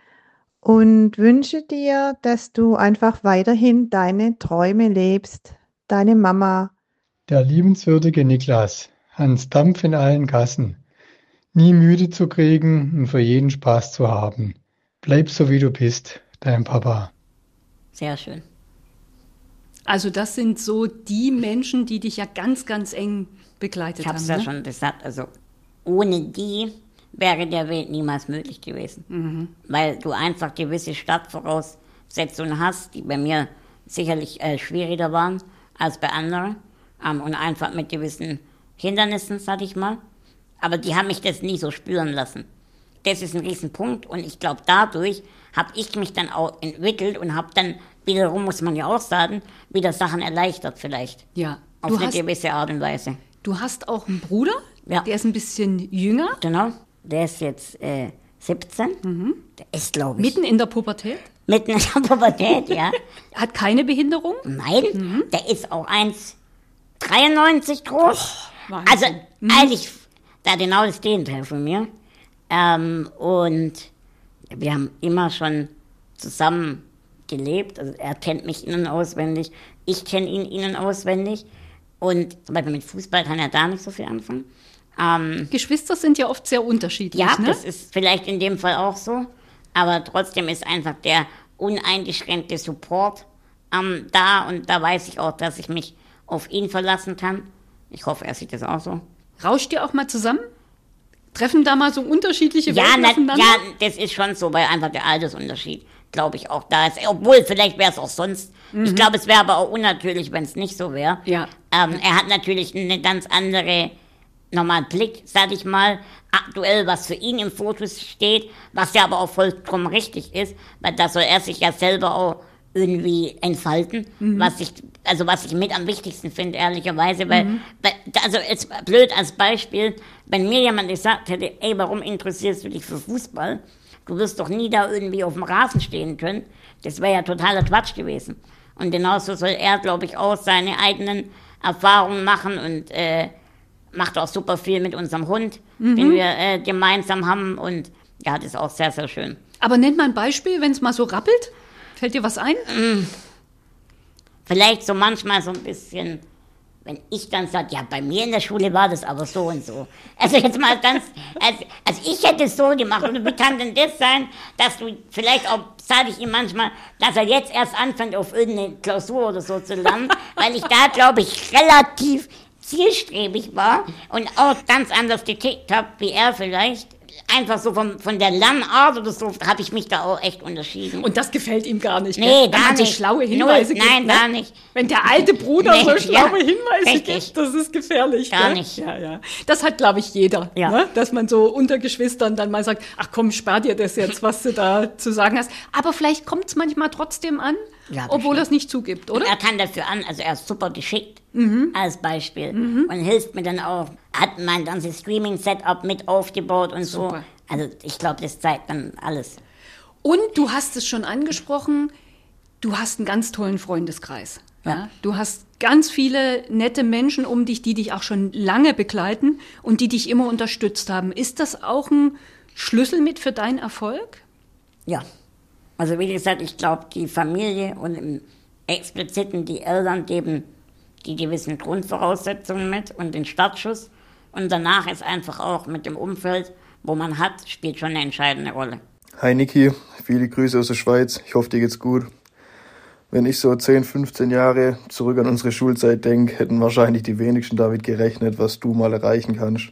und wünsche dir, dass du einfach weiterhin deine Träume lebst, deine Mama. Der liebenswürdige Niklas, Hans Dampf in allen Gassen. Nie müde zu kriegen und für jeden Spaß zu haben. Bleib so wie du bist, dein Papa. Sehr schön. Also das sind so die Menschen, die dich ja ganz, ganz eng begleitet Ich habe haben. es ja schon gesagt, also ohne die wäre der Weg niemals möglich gewesen. Weil du einfach gewisse Startvoraussetzungen hast, die bei mir sicherlich schwieriger waren als bei anderen. Und einfach mit gewissen Hindernissen, sag ich mal. Aber die haben mich das nie so spüren lassen. Das ist ein Riesenpunkt und ich glaube, dadurch habe ich mich dann auch entwickelt und habe dann wiederum, muss man ja auch sagen, wieder Sachen erleichtert vielleicht. Ja. Auf eine gewisse Art und Weise. Du hast auch einen Bruder, Ja. der ist ein bisschen jünger, Genau, der ist jetzt 17. Der ist, glaube ich, mitten in der Pubertät, mitten in der Pubertät, ja. hat keine Behinderung. Nein, der ist auch 1,93 groß. Wahnsinn. Also eigentlich, da genau das Gegenteil von mir. Und wir haben immer schon zusammen gelebt. Also er kennt mich innen auswendig, ich kenne ihn innen auswendig. Und zum Beispiel mit Fußball kann er da nicht so viel anfangen. Geschwister sind ja oft sehr unterschiedlich, Ja, ne? das ist vielleicht in dem Fall auch so. Aber trotzdem ist einfach der uneingeschränkte Support da. Und da weiß ich auch, dass ich mich auf ihn verlassen kann. Ich hoffe, er sieht das auch so. Rauscht ihr auch mal zusammen? Treffen da mal so unterschiedliche Welten aufeinander? Ja, das ist schon so, weil einfach der Altersunterschied, glaube ich, auch da ist. Obwohl, vielleicht wäre es auch sonst. Ich glaube, es wäre aber auch unnatürlich, wenn es nicht so wäre. Ja. Er hat natürlich eine ganz andere, nochmal Blick, sag ich mal, aktuell, was für ihn im Fokus steht, was ja aber auch vollkommen richtig ist, weil da soll er sich ja selber auch irgendwie entfalten, was ich mit am wichtigsten finde, ehrlicherweise, weil, also jetzt blöd als Beispiel, wenn mir jemand gesagt hätte, ey, warum interessierst du dich für Fußball? Du wirst doch nie da irgendwie auf dem Rasen stehen können. Das wäre ja totaler Quatsch gewesen. Und genauso soll er, glaube ich, auch seine eigenen Erfahrungen machen und macht auch super viel mit unserem Hund, den wir gemeinsam haben und ja, das ist auch sehr, sehr schön. Aber nennt mal ein Beispiel, wenn es mal so rappelt. Fällt dir was ein? Vielleicht so manchmal so ein bisschen, wenn ich dann sage, ja, bei mir in der Schule war das aber so und so. Also jetzt mal ganz, also ich hätte es so gemacht. Und wie kann denn das sein, dass du vielleicht auch, sage ich ihm manchmal, dass er jetzt erst anfängt, auf irgendeine Klausur oder so zu lernen, weil ich da, glaube ich, relativ zielstrebig war und auch ganz anders getickt habe, wie er vielleicht. Einfach so von der Lernart oder so, habe ich mich da auch echt unterschieden. Und das gefällt ihm gar nicht. Nee, gell? Wenn gar man so nicht. schlaue Hinweise gibt. Nein, ne? gar nicht. Wenn der alte Bruder Nee, so schlaue ja, Hinweise richtig. gibt, das ist gefährlich. Gar gell? nicht. Ja, ja. Das hat, glaube ich, jeder. Ja. Ne? Dass man so unter Geschwistern dann mal sagt, ach komm, spar dir das jetzt, was du da zu sagen hast. Aber vielleicht kommt es manchmal trotzdem an, Ja, obwohl bestimmt. er es nicht zugibt, oder? Er kann dafür an, also er ist super geschickt, als Beispiel. Und hilft mir dann auch, hat mein ganzes Streaming-Setup mit aufgebaut und Super. so. Also ich glaube, das zeigt dann alles. Und du hast es schon angesprochen, du hast einen ganz tollen Freundeskreis. Ja? Du hast ganz viele nette Menschen um dich, die dich auch schon lange begleiten und die dich immer unterstützt haben. Ist das auch ein Schlüssel mit für deinen Erfolg? Ja, also wie gesagt, ich glaube, die Familie und im Expliziten die Eltern geben die gewissen Grundvoraussetzungen mit und den Startschuss. Und danach ist einfach auch mit dem Umfeld, wo man hat, spielt schon eine entscheidende Rolle. Hi Niki, viele Grüße aus der Schweiz. Ich hoffe, dir geht's gut. Wenn ich so 10, 15 Jahre zurück an unsere Schulzeit denke, hätten wahrscheinlich die wenigsten damit gerechnet, was du mal erreichen kannst.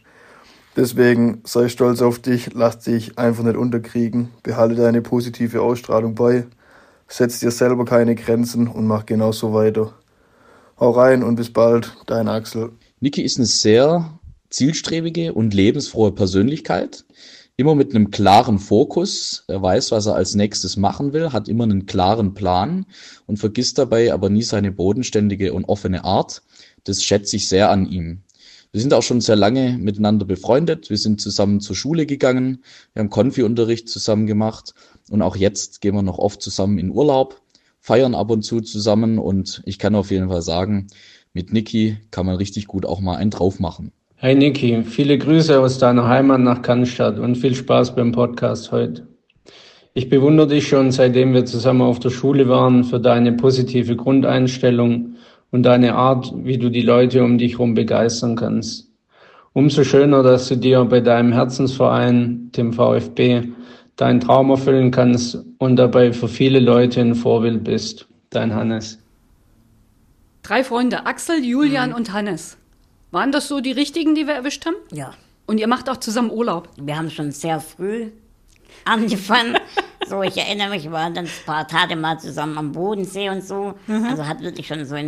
Deswegen sei stolz auf dich, lass dich einfach nicht unterkriegen, behalte deine positive Ausstrahlung bei, setz dir selber keine Grenzen und mach genauso weiter. Hau rein und bis bald, dein Axel. Niki ist eine sehr zielstrebige und lebensfrohe Persönlichkeit, immer mit einem klaren Fokus. Er weiß, was er als nächstes machen will, hat immer einen klaren Plan und vergisst dabei aber nie seine bodenständige und offene Art. Das schätze ich sehr an ihm. Wir sind auch schon sehr lange miteinander befreundet. Wir sind zusammen zur Schule gegangen. Wir haben Konfi-Unterricht zusammen gemacht. Und auch jetzt gehen wir noch oft zusammen in Urlaub, feiern ab und zu zusammen. Und ich kann auf jeden Fall sagen, mit Niki kann man richtig gut auch mal einen drauf machen. Hey Niki, viele Grüße aus deiner Heimat nach Cannstatt und viel Spaß beim Podcast heute. Ich bewundere dich schon, seitdem wir zusammen auf der Schule waren, für deine positive Grundeinstellung und deine Art, wie du die Leute um dich herum begeistern kannst. Umso schöner, dass du dir bei deinem Herzensverein, dem VfB, deinen Traum erfüllen kannst und dabei für viele Leute ein Vorbild bist. Dein Hannes. 3 Freunde, Axel, Julian und Hannes. Waren das so die richtigen, die wir erwischt haben? Ja. Und ihr macht auch zusammen Urlaub? Wir haben schon sehr früh angefangen. So, ich erinnere mich, wir waren dann ein paar Tage mal zusammen am Bodensee und so. Also hat wirklich schon so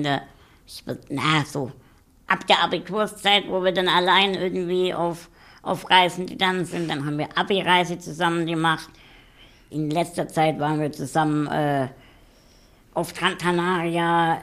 so ab der Abiturszeit, wo wir dann allein irgendwie auf Reisen gegangen sind. Dann haben wir Abi-Reise zusammen gemacht. In letzter Zeit waren wir zusammen auf Gran Canaria,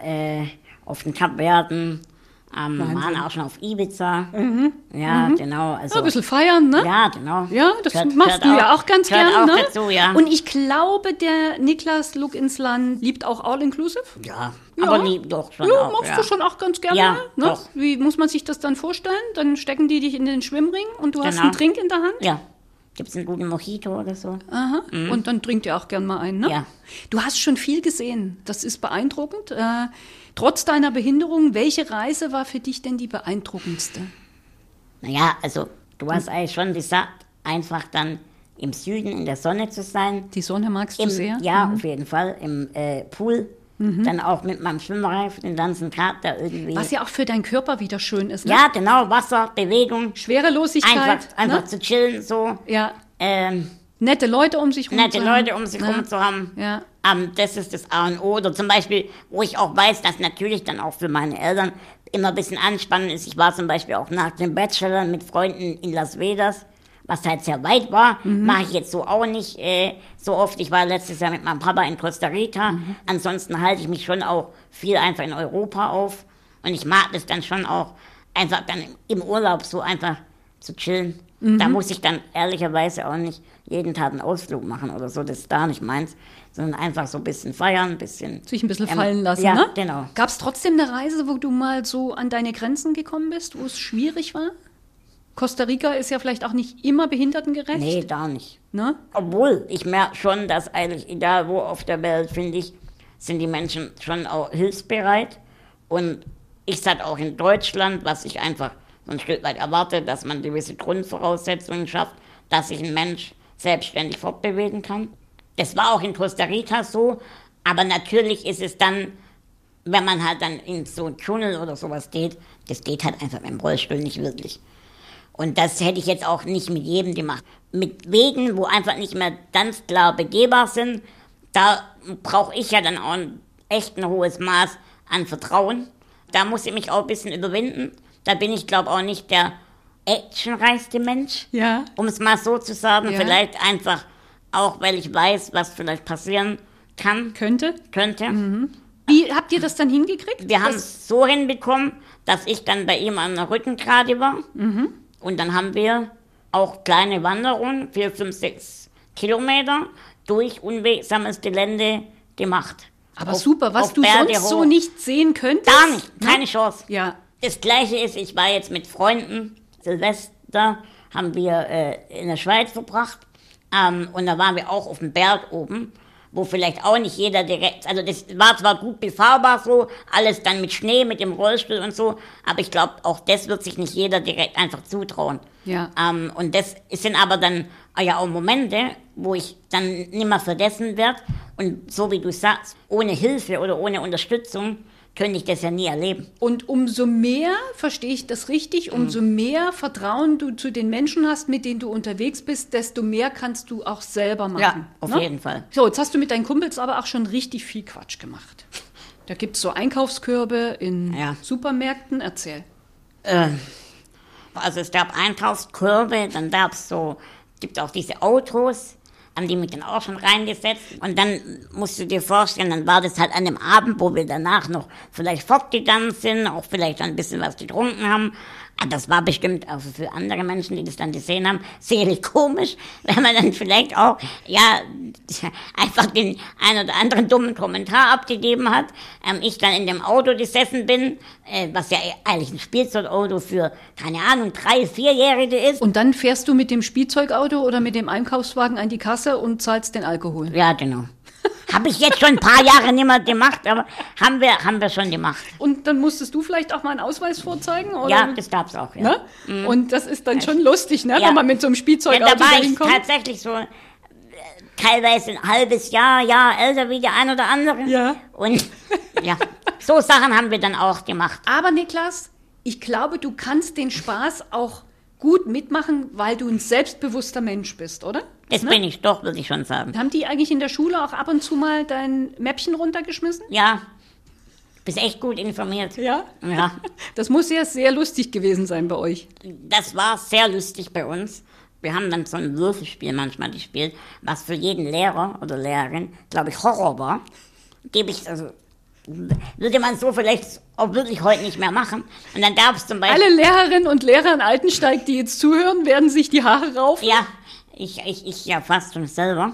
auf den Kapverden. Waren auch schon auf Ibiza. Ja, genau. Also, ein bisschen feiern, ne? Ja, genau. Ja, das machst du ja auch ganz gern, ne? Dazu, ja. Und ich glaube, der Niklas Look ins Land liebt auch All-Inclusive. Ja, aber lieb doch schon ja, auch. Machst du schon auch ganz gerne, ja, ne? Doch. Wie muss man sich das dann vorstellen? Dann stecken die dich in den Schwimmring und du hast einen Drink in der Hand? Ja. Gibt's einen guten Mojito oder so? Aha. Und dann trinkt ihr auch gern mal einen, ne? Ja. Du hast schon viel gesehen. Das ist beeindruckend. Trotz deiner Behinderung, welche Reise war für dich denn die beeindruckendste? Naja, also du hast eigentlich schon gesagt, einfach dann im Süden in der Sonne zu sein. Die Sonne magst du sehr? Ja, auf jeden Fall. Im Pool. Dann auch mit meinem Schwimmreifen den ganzen Tag da irgendwie. Was ja auch für deinen Körper wieder schön ist, ne? Ja, genau. Wasser, Bewegung. Schwerelosigkeit. Einfach ne? zu chillen, so. Ja. Nette Leute um sich rum zu haben. Ja. Das ist das A und O. Oder zum Beispiel, wo ich auch weiß, dass natürlich dann auch für meine Eltern immer ein bisschen anspannend ist. Ich war zum Beispiel auch nach dem Bachelor mit Freunden in Las Vegas, was halt sehr weit war. Mache ich jetzt so auch nicht so oft. Ich war letztes Jahr mit meinem Papa in Costa Rica. Ansonsten halte ich mich schon auch viel einfach in Europa auf. Und ich mag das dann schon auch, einfach dann im Urlaub so einfach zu chillen. Da muss ich dann ehrlicherweise auch nicht jeden Tag einen Ausflug machen oder so, das ist da nicht meins, sondern einfach so ein bisschen feiern, sich ein bisschen fallen lassen, ja, ne? Genau. Gab es trotzdem eine Reise, wo du mal so an deine Grenzen gekommen bist, wo es schwierig war? Costa Rica ist ja vielleicht auch nicht immer behindertengerecht. Nee, gar nicht. Ne? Obwohl, ich merke schon, dass eigentlich, egal wo auf der Welt, finde ich, sind die Menschen schon auch hilfsbereit. Und ich sage auch in Deutschland, was ich einfach so ein Stück weit erwarte, dass man gewisse Grundvoraussetzungen schafft, dass sich ein Mensch selbstständig fortbewegen kann. Das war auch in Costa Rica so, aber natürlich ist es dann, wenn man halt dann in so einen Tunnel oder sowas geht, das geht halt einfach mit dem Rollstuhl nicht wirklich. Und das hätte ich jetzt auch nicht mit jedem gemacht. Mit Wegen, wo einfach nicht mehr ganz klar begehbar sind, da brauche ich ja dann auch echt ein hohes Maß an Vertrauen. Da muss ich mich auch ein bisschen überwinden. Da bin ich, glaube ich, auch nicht der actionreichste Mensch, um es mal so zu sagen. Ja. Vielleicht einfach auch, weil ich weiß, was vielleicht passieren kann. Könnte. Mhm. Wie habt ihr das dann hingekriegt? Wir haben es so hinbekommen, dass ich dann bei ihm an der Rückengrade war. Und dann haben wir auch kleine Wanderungen, 4, 5, 6 Kilometer durch unwegsames Gelände gemacht. Aber super, was du sonst so nicht sehen könntest? Gar nicht, keine Chance. Ja. Das Gleiche ist, ich war jetzt mit Freunden, Silvester haben wir in der Schweiz verbracht. Und da waren wir auch auf dem Berg oben, wo vielleicht auch nicht jeder direkt, also das war zwar gut befahrbar so, alles dann mit Schnee, mit dem Rollstuhl und so, aber ich glaube, auch das wird sich nicht jeder direkt einfach zutrauen. Ja. Und das sind aber dann ja auch Momente, wo ich dann nimmer vergessen werde. Und so wie du sagst, ohne Hilfe oder ohne Unterstützung könnte ich das ja nie erleben. Und umso mehr, verstehe ich das richtig, umso mehr Vertrauen du zu den Menschen hast, mit denen du unterwegs bist, desto mehr kannst du auch selber machen. Ja, auf jeden Fall. So, jetzt hast du mit deinen Kumpels aber auch schon richtig viel Quatsch gemacht. Da gibt es so Einkaufskörbe in Supermärkten. Erzähl. Also es gab Einkaufskörbe, dann gibt auch diese Autos, haben die mich dann auch schon reingesetzt. Und dann musst du dir vorstellen, dann war das halt an dem Abend, wo wir danach noch vielleicht fortgegangen sind, auch vielleicht ein bisschen was getrunken haben. Das war bestimmt auch für andere Menschen, die das dann gesehen haben, sicherlich komisch, wenn man dann vielleicht auch, einfach den ein oder anderen dummen Kommentar abgegeben hat. Ich dann in dem Auto gesessen bin, was ja eigentlich ein Spielzeugauto für, keine Ahnung, 3-, 4-Jährige ist. Und dann fährst du mit dem Spielzeugauto oder mit dem Einkaufswagen an die Kasse und zahlst den Alkohol. Ja, genau. Habe ich jetzt schon ein paar Jahre nicht mehr gemacht, aber haben wir schon gemacht. Und dann musstest du vielleicht auch mal einen Ausweis vorzeigen, oder? Ja, das gab's auch, ja. Ne? Mhm. Und das ist dann schon lustig, ne? Ja. Wenn man mit so einem Spielzeugauto da war dahin ich kommt. tatsächlich so teilweise ein halbes Jahr älter wie der ein oder andere. Ja. Und ja, so Sachen haben wir dann auch gemacht. Aber Niklas, ich glaube, du kannst den Spaß auch gut mitmachen, weil du ein selbstbewusster Mensch bist, oder? Das bin ich doch, würde ich schon sagen. Haben die eigentlich in der Schule auch ab und zu mal dein Mäppchen runtergeschmissen? Ja, bist echt gut informiert. Ja? Ja. Das muss ja sehr lustig gewesen sein bei euch. Das war sehr lustig bei uns. Wir haben dann so ein Würfelspiel manchmal gespielt, was für jeden Lehrer oder Lehrerin, glaube ich, Horror war. Würde man so vielleicht auch wirklich heute nicht mehr machen. Und dann gab es zum Beispiel... Alle Lehrerinnen und Lehrer in Altensteig, die jetzt zuhören, werden sich die Haare raufen. Ja, ich ja fast schon selber.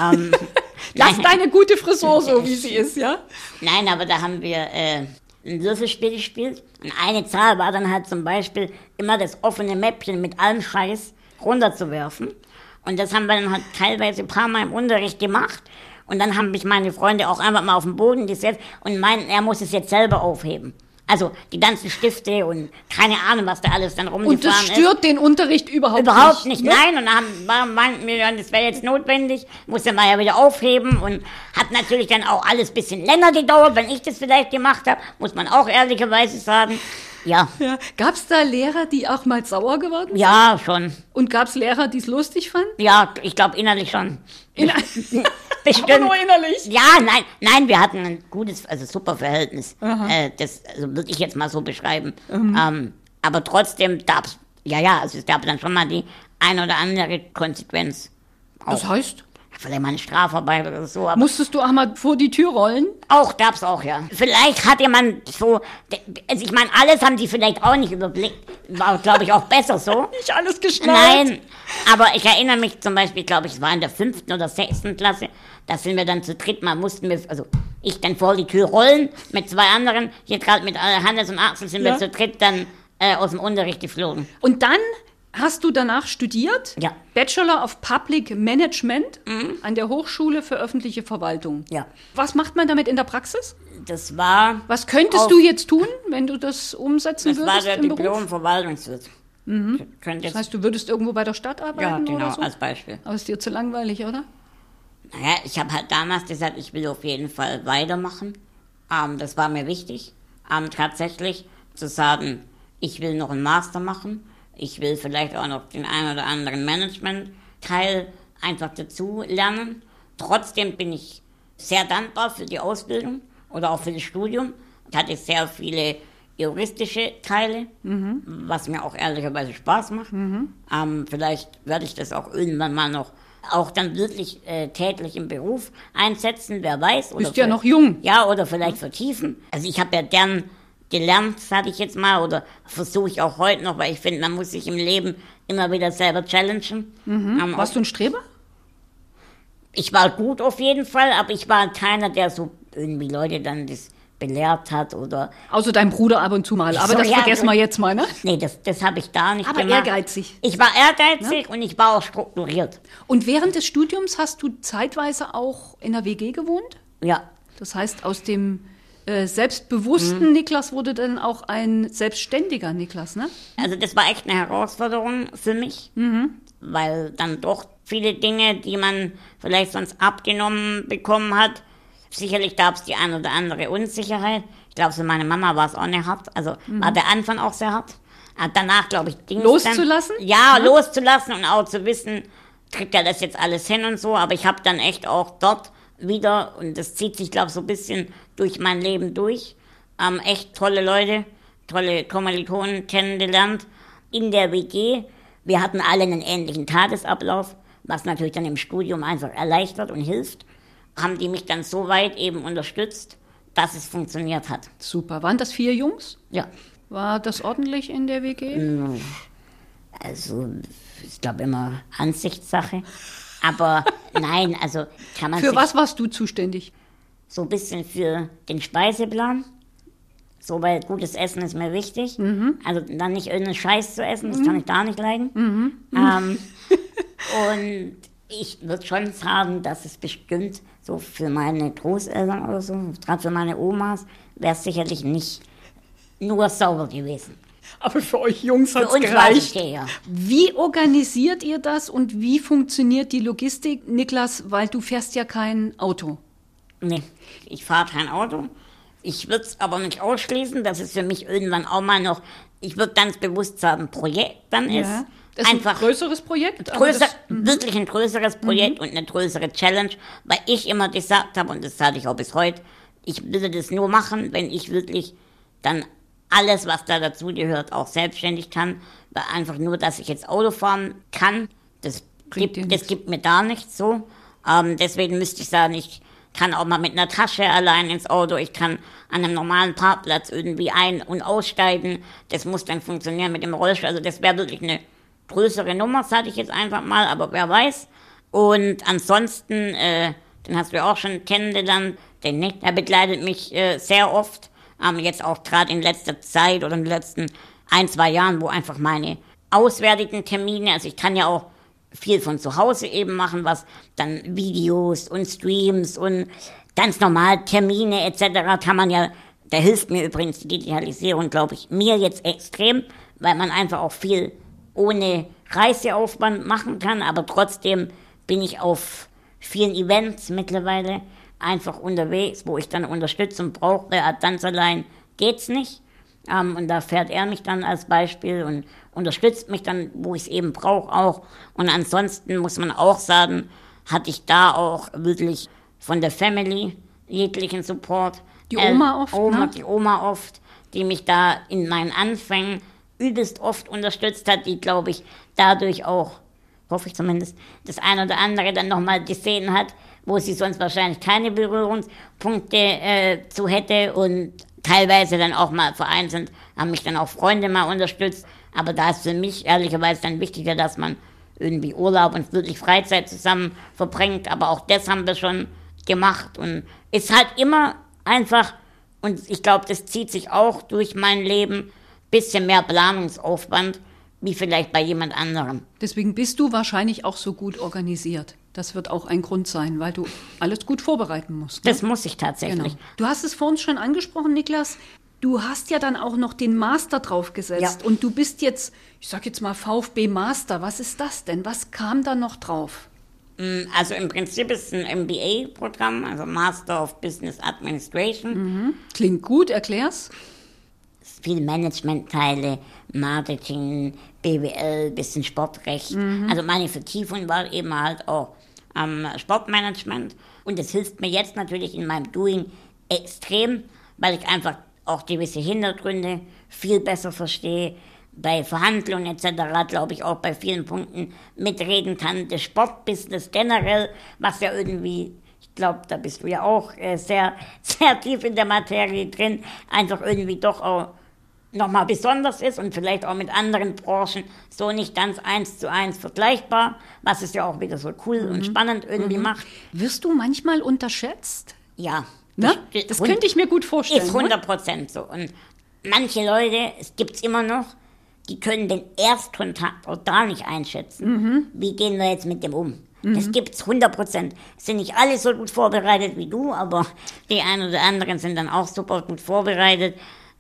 Lass deine gute Frisur so, wie sie ist, ja? Nein, aber da haben wir ein Würfelspiel gespielt. Und eine Zahl war dann halt zum Beispiel immer das offene Mäppchen mit allem Scheiß runterzuwerfen. Und das haben wir dann halt teilweise ein paar Mal im Unterricht gemacht. Und dann haben mich meine Freunde auch einfach mal auf den Boden gesetzt und meinten, er muss es jetzt selber aufheben. Also die ganzen Stifte und keine Ahnung, was da alles dann rumgefahren ist. Und das stört den Unterricht überhaupt nicht? Überhaupt nicht, nein. Und dann meinten wir, das wäre jetzt notwendig, musste man ja wieder aufheben und hat natürlich dann auch alles ein bisschen länger gedauert, wenn ich das vielleicht gemacht habe, muss man auch ehrlicherweise sagen. Ja. Gab es da Lehrer, die auch mal sauer geworden sind? Ja, schon. Und gab es Lehrer, die es lustig fanden? Ja, ich glaube innerlich schon. Bestimmt. Aber nur innerlich? Ja, nein, wir hatten ein gutes, also super Verhältnis. Das würde ich jetzt mal so beschreiben. Aber trotzdem gab es, also es gab dann schon mal die ein oder andere Konsequenz. Auch. Das heißt? Vielleicht mal eine Strafarbeit oder so. Aber musstest du auch mal vor die Tür rollen? Auch, gab's auch, ja. Vielleicht hat jemand so, also ich meine, alles haben die vielleicht auch nicht überblickt. War, glaube ich, auch besser so. Nicht alles geschnallt. Nein, aber ich erinnere mich zum Beispiel, glaube ich, es war in der 5. oder 6. Klasse, da sind wir dann zu dritt mal, also ich dann vor die Tür rollen mit 2 anderen, hier gerade mit Hannes und Axel sind wir zu dritt dann aus dem Unterricht geflogen. Und dann hast du danach studiert? Ja. Bachelor of Public Management an der Hochschule für öffentliche Verwaltung. Ja. Was macht man damit in der Praxis? Das war... Was könntest du jetzt tun, wenn du das umsetzen würdest? Das war der Diplom-Verwaltungswirt. Das heißt, du würdest irgendwo bei der Stadt arbeiten? Ja, genau, oder so? als Beispiel. Aber ist dir zu langweilig, oder? Naja, ich habe halt damals gesagt, ich will auf jeden Fall weitermachen. Das war mir wichtig, tatsächlich zu sagen, ich will noch einen Master machen. Ich will vielleicht auch noch den einen oder anderen Management-Teil einfach dazu lernen. Trotzdem bin ich sehr dankbar für die Ausbildung oder auch für das Studium. Ich hatte sehr viele juristische Teile, was mir auch ehrlicherweise Spaß macht. Vielleicht werde ich das auch irgendwann mal noch auch dann wirklich täglich im Beruf einsetzen, wer weiß. Oder bist ja noch jung. Ja, oder vielleicht vertiefen. Also ich habe ja gern gelernt, sage ich jetzt mal, oder versuche ich auch heute noch, weil ich finde, man muss sich im Leben immer wieder selber challengen. Warst du ein Streber? Ich war gut auf jeden Fall, aber ich war keiner, der so irgendwie Leute dann das belehrt hat oder... Außer dein Bruder ab und zu mal, aber das vergessen wir jetzt mal, ne? Nee, das habe ich da nicht aber gemacht. Aber ehrgeizig. Ich war ehrgeizig und ich war auch strukturiert. Und während des Studiums hast du zeitweise auch in der WG gewohnt? Ja. Das heißt, aus dem selbstbewussten Niklas wurde dann auch ein selbstständiger Niklas, ne? Also das war echt eine Herausforderung für mich, weil dann doch viele Dinge, die man vielleicht sonst abgenommen bekommen hat, sicherlich gab es die ein oder andere Unsicherheit. Ich glaube, für meine Mama war es auch nicht hart, also war der Anfang auch sehr hart. Danach, glaube ich, ging es loszulassen? Dann, ja, loszulassen und auch zu wissen, kriegt er das jetzt alles hin und so, aber ich habe dann echt auch dort wieder, und das zieht sich, glaube ich, so ein bisschen durch mein Leben durch, echt tolle Leute, tolle Kommilitonen kennengelernt in der WG. Wir hatten alle einen ähnlichen Tagesablauf, was natürlich dann im Studium einfach erleichtert und hilft. Haben die mich dann so weit eben unterstützt, dass es funktioniert hat. Super. Waren das 4 Jungs? Ja. War das ordentlich in der WG? Also, ich glaube immer Ansichtssache. Aber nein, also kann man Für sich was warst du zuständig? so ein bisschen für den Speiseplan. So, weil gutes Essen ist mir wichtig. Also dann nicht irgendeinen Scheiß zu essen, das kann ich gar nicht leiden. Und ich würde schon sagen, dass es bestimmt so für meine Großeltern oder so, gerade für meine Omas, wäre es sicherlich nicht nur sauber gewesen. Aber für euch Jungs hat Für es uns war es gereicht. okay, ja. Wie organisiert ihr das und wie funktioniert die Logistik, Niklas? Weil du fährst ja kein Auto. Nee, ich fahre kein Auto. Ich würde es aber nicht ausschließen, dass es für mich irgendwann auch mal noch, ich würde ganz bewusst sagen, ein Projekt dann ist. Das ist Einfach ein größeres Projekt? aber wirklich ein größeres Projekt und eine größere Challenge, weil ich immer gesagt habe, und das sage ich auch bis heute, ich würde das nur machen, wenn ich wirklich dann alles, was da dazugehört, auch selbstständig kann, weil einfach nur, dass ich jetzt Auto fahren kann, das gibt mir da nichts so. Deswegen müsste ich sagen, ich kann auch mal mit einer Tasche allein ins Auto, ich kann an einem normalen Parkplatz irgendwie ein- und aussteigen, das muss dann funktionieren mit dem Rollstuhl, also das wäre wirklich eine größere Nummer, sage ich jetzt einfach mal, aber wer weiß. Und ansonsten, den hast du ja auch schon kennengelernt, den Nick, der begleitet mich sehr oft, jetzt auch gerade in letzter Zeit oder in den letzten 1-2 Jahren, wo einfach meine auswärtigen Termine, also ich kann ja auch viel von zu Hause eben machen, was dann Videos und Streams und ganz normal Termine etc. kann man ja, da hilft mir übrigens die Digitalisierung, glaube ich, mir jetzt extrem, weil man einfach auch viel ohne Reiseaufwand machen kann, aber trotzdem bin ich auf vielen Events mittlerweile einfach unterwegs, wo ich dann Unterstützung brauche, weil ganz allein geht's nicht. Und da fährt er mich dann als Beispiel und unterstützt mich dann, wo ich es eben brauche auch. Und ansonsten muss man auch sagen, hatte ich da auch wirklich von der Family jeglichen Support. Die Oma oft, ne? Die Oma oft, die mich da in meinen Anfängen übelst oft unterstützt hat, die, glaube ich, dadurch auch, hoffe ich zumindest, das eine oder andere dann nochmal gesehen hat, wo sie sonst wahrscheinlich keine Berührungspunkte zu hätte und teilweise dann auch mal vereinzelt haben mich dann auch Freunde mal unterstützt, aber da ist für mich ehrlicherweise dann wichtiger, dass man irgendwie Urlaub und wirklich Freizeit zusammen verbringt, aber auch das haben wir schon gemacht und ist halt immer einfach, und ich glaube, das zieht sich auch durch mein Leben, bisschen mehr Planungsaufwand, wie vielleicht bei jemand anderem. Deswegen bist du wahrscheinlich auch so gut organisiert. Das wird auch ein Grund sein, weil du alles gut vorbereiten musst. Ne? Das muss ich tatsächlich. Genau. Du hast es vorhin schon angesprochen, Niklas. Du hast ja dann auch noch den Master draufgesetzt. Ja. Und du bist jetzt, ich sag jetzt mal VfB Master. Was ist das denn? Was kam da noch drauf? Also im Prinzip ist es ein MBA-Programm, also Master of Business Administration. Klingt gut, erklär's. Viele Managementteile, Marketing, BWL, bisschen Sportrecht. Also meine Vertiefung war eben halt auch Sportmanagement. Und das hilft mir jetzt natürlich in meinem Doing extrem, weil ich einfach auch gewisse Hintergründe viel besser verstehe. Bei Verhandlungen etc., glaube ich, auch bei vielen Punkten mitreden kann. Das Sportbusiness generell, was ja irgendwie, ich glaube, da bist du ja auch sehr, sehr tief in der Materie drin, einfach irgendwie doch auch nochmal besonders ist und vielleicht auch mit anderen Branchen so nicht ganz 1:1 vergleichbar, was es ja auch wieder so cool und spannend irgendwie macht. Wirst du manchmal unterschätzt? Ja. Ne? Das könnte ich mir gut vorstellen. Ist 100% so. Und manche Leute, es gibt's immer noch, die können den Erstkontakt auch gar nicht einschätzen. Wie gehen wir jetzt mit dem um? Das gibt's 100%. Es sind nicht alle so gut vorbereitet wie du, aber die einen oder anderen sind dann auch super gut vorbereitet.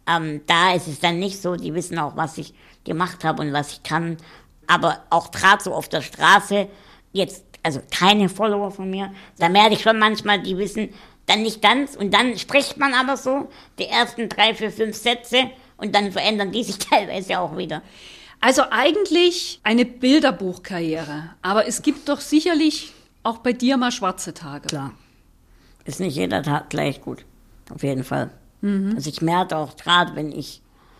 Da ist es dann nicht so, die wissen auch, was ich gemacht habe und was ich kann. Aber auch gerade so auf der Straße, jetzt, also keine Follower von mir, da merke ich schon manchmal, die wissen dann nicht ganz. Und dann spricht man aber so die ersten 3, 4, 5 Sätze und dann verändern die sich teilweise auch wieder. Also eigentlich eine Bilderbuchkarriere. Aber es gibt doch sicherlich auch bei dir mal schwarze Tage. Klar. Ist nicht jeder Tag gleich gut. Auf jeden Fall. Also ich merke auch gerade, wenn ich,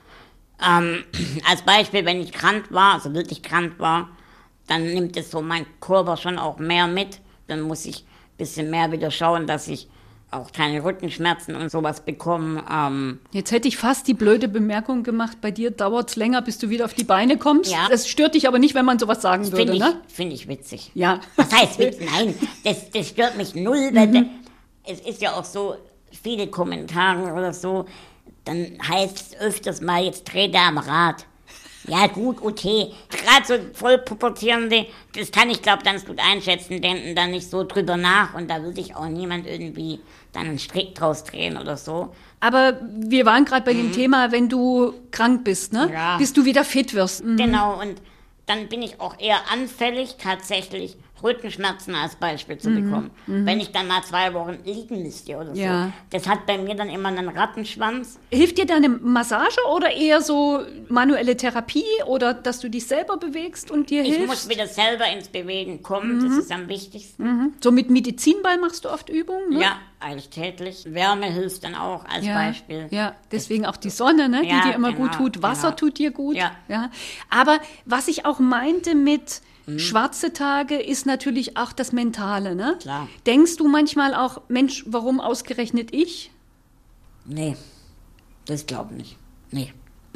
als Beispiel, wenn ich krank war, also wirklich krank war, dann nimmt es so mein Körper schon auch mehr mit. Dann muss ich ein bisschen mehr wieder schauen, dass ich auch keine Rückenschmerzen und sowas bekommen. Jetzt hätte ich fast die blöde Bemerkung gemacht, bei dir dauert es länger, bis du wieder auf die Beine kommst. Ja. Das stört dich aber nicht, wenn man sowas sagen würde, ne? Finde ich witzig. Ja. Was heißt witzig? Nein, das stört mich null, weil es ist ja auch so, viele Kommentare oder so, dann heißt es öfters mal, jetzt dreht er am Rad. Ja gut, okay. Gerade so Vollpubertierende, das kann ich, glaube ganz gut einschätzen, denken dann nicht so drüber nach und da will sich auch niemand irgendwie dann einen Strick draus drehen oder so. Aber wir waren gerade bei dem Thema, wenn du krank bist, ne? Ja. Bis du wieder fit wirst. Mhm. Genau, und dann bin ich auch eher anfällig, tatsächlich Rückenschmerzen als Beispiel zu bekommen. Wenn ich dann mal 2 Wochen liegen müsste oder so. Ja. Das hat bei mir dann immer einen Rattenschwanz. Hilft dir deine Massage oder eher so manuelle Therapie oder dass du dich selber bewegst und dir hilfst? Ich muss wieder selber ins Bewegen kommen, das ist am wichtigsten. So mit Medizinball machst du oft Übungen, ne? Ja, eigentlich täglich. Wärme hilft dann auch als Beispiel. Ja, deswegen auch die Sonne, ne, Ja, die dir immer genau, gut tut. Wasser genau. tut dir gut. Ja. Aber was ich auch meinte mit schwarze Tage ist natürlich auch das Mentale, ne? Klar. Denkst du manchmal auch, Mensch, warum ausgerechnet ich? Nee, das glaube ich nicht. Nee.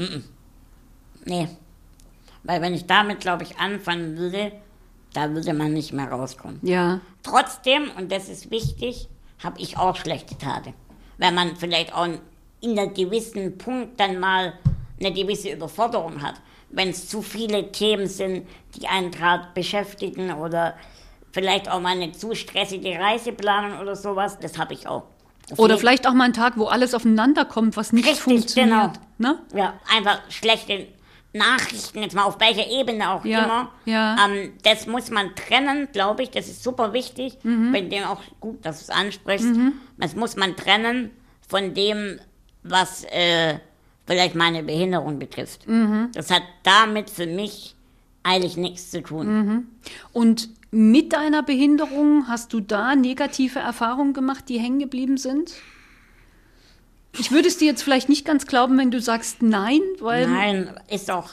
Nee. Weil wenn ich damit, glaube ich, anfangen würde, da würde man nicht mehr rauskommen. Ja. Trotzdem, und das ist wichtig, habe ich auch schlechte Tage. Weil man vielleicht auch in einem gewissen Punkt dann mal eine gewisse Überforderung hat. Wenn es zu viele Themen sind, die einen gerade beschäftigen oder vielleicht auch mal eine zu stressige Reiseplanung oder sowas, das habe ich auch. Oder vielleicht auch mal ein Tag, wo alles aufeinander kommt, was nicht funktioniert. Genau. Ne? Ja, einfach schlechte Nachrichten, jetzt mal auf welcher Ebene auch immer. Ja. Das muss man trennen, glaube ich, das ist super wichtig, wenn dem auch gut, dass du es ansprichst. Das muss man trennen von dem, was vielleicht meine Behinderung betrifft. Das hat damit für mich eigentlich nichts zu tun. Und mit deiner Behinderung hast du da negative Erfahrungen gemacht, die hängen geblieben sind? Ich würde es dir jetzt vielleicht nicht ganz glauben, wenn du sagst nein, weil... Nein, ist auch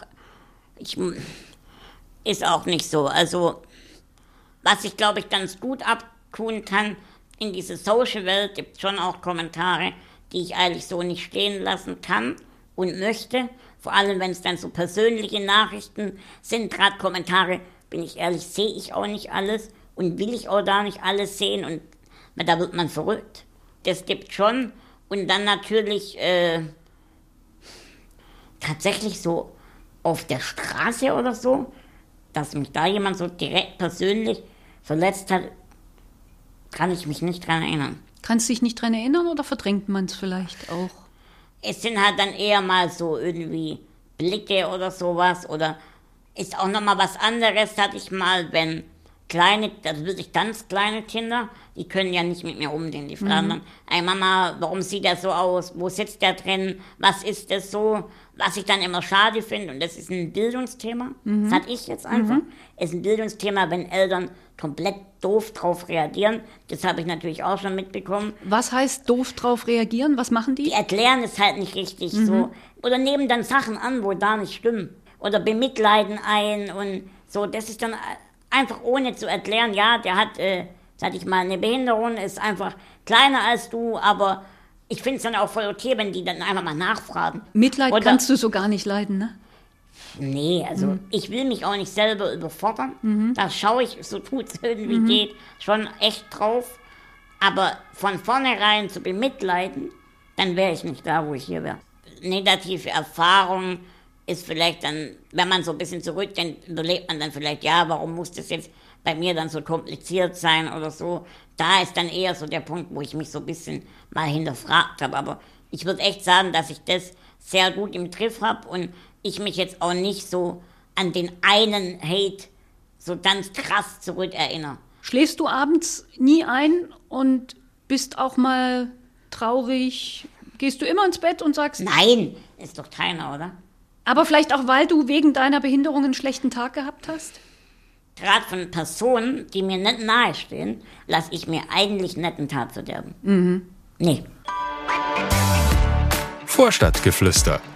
nicht so. Also, was ich, glaube ich, ganz gut abtun kann, in dieser Social-Welt gibt es schon auch Kommentare, die ich eigentlich so nicht stehen lassen kann und möchte. Vor allem, wenn es dann so persönliche Nachrichten sind, gerade Kommentare, bin ich ehrlich, sehe ich auch nicht alles und will ich auch da nicht alles sehen und da wird man verrückt. Das gibt schon. Und dann natürlich tatsächlich so auf der Straße oder so, dass mich da jemand so direkt persönlich verletzt hat, kann ich mich nicht dran erinnern. Kannst du dich nicht dran erinnern oder verdrängt man es vielleicht auch? Es sind halt dann eher mal so irgendwie Blicke oder sowas oder ist auch nochmal was anderes, hatte ich mal, wenn kleine, also wirklich ganz kleine Kinder, die können ja nicht mit mir umgehen. Die fragen dann, ey Mama, warum sieht der so aus? Wo sitzt der drin? Was ist das so? Was ich dann immer schade finde, und das ist ein Bildungsthema, das hatte ich jetzt einfach, ist ein Bildungsthema, wenn Eltern komplett doof drauf reagieren. Das habe ich natürlich auch schon mitbekommen. Was heißt doof drauf reagieren? Was machen die? Die erklären es halt nicht richtig so. Oder nehmen dann Sachen an, wo da nicht stimmen. Oder bemitleiden ein und so. Das ist dann einfach ohne zu erklären, ja, der hat, sag ich mal, eine Behinderung, ist einfach kleiner als du, aber ich finde es dann auch voll okay, wenn die dann einfach mal nachfragen. Mitleid Oder, kannst du so gar nicht leiden, ne? Nee, also ich will mich auch nicht selber überfordern. Da schaue ich, so gut es irgendwie geht, schon echt drauf. Aber von vornherein zu bemitleiden, dann wäre ich nicht da, wo ich hier wäre. Negative Erfahrungen ist vielleicht dann, wenn man so ein bisschen zurückdenkt, überlegt man dann vielleicht, ja, warum muss das jetzt bei mir dann so kompliziert sein oder so. Da ist dann eher so der Punkt, wo ich mich so ein bisschen mal hinterfragt habe. Aber ich würde echt sagen, dass ich das sehr gut im Griff habe und ich mich jetzt auch nicht so an den einen Hate so ganz krass zurückerinnere. Schläfst du abends nie ein und bist auch mal traurig? Gehst du immer ins Bett und sagst... Nein, ist doch keiner, oder? Aber vielleicht auch, weil du wegen deiner Behinderung einen schlechten Tag gehabt hast? Gerade von Personen, die mir nicht nahestehen, lasse ich mir eigentlich nicht einen Tag verderben. Nee. Vorstadtgeflüster.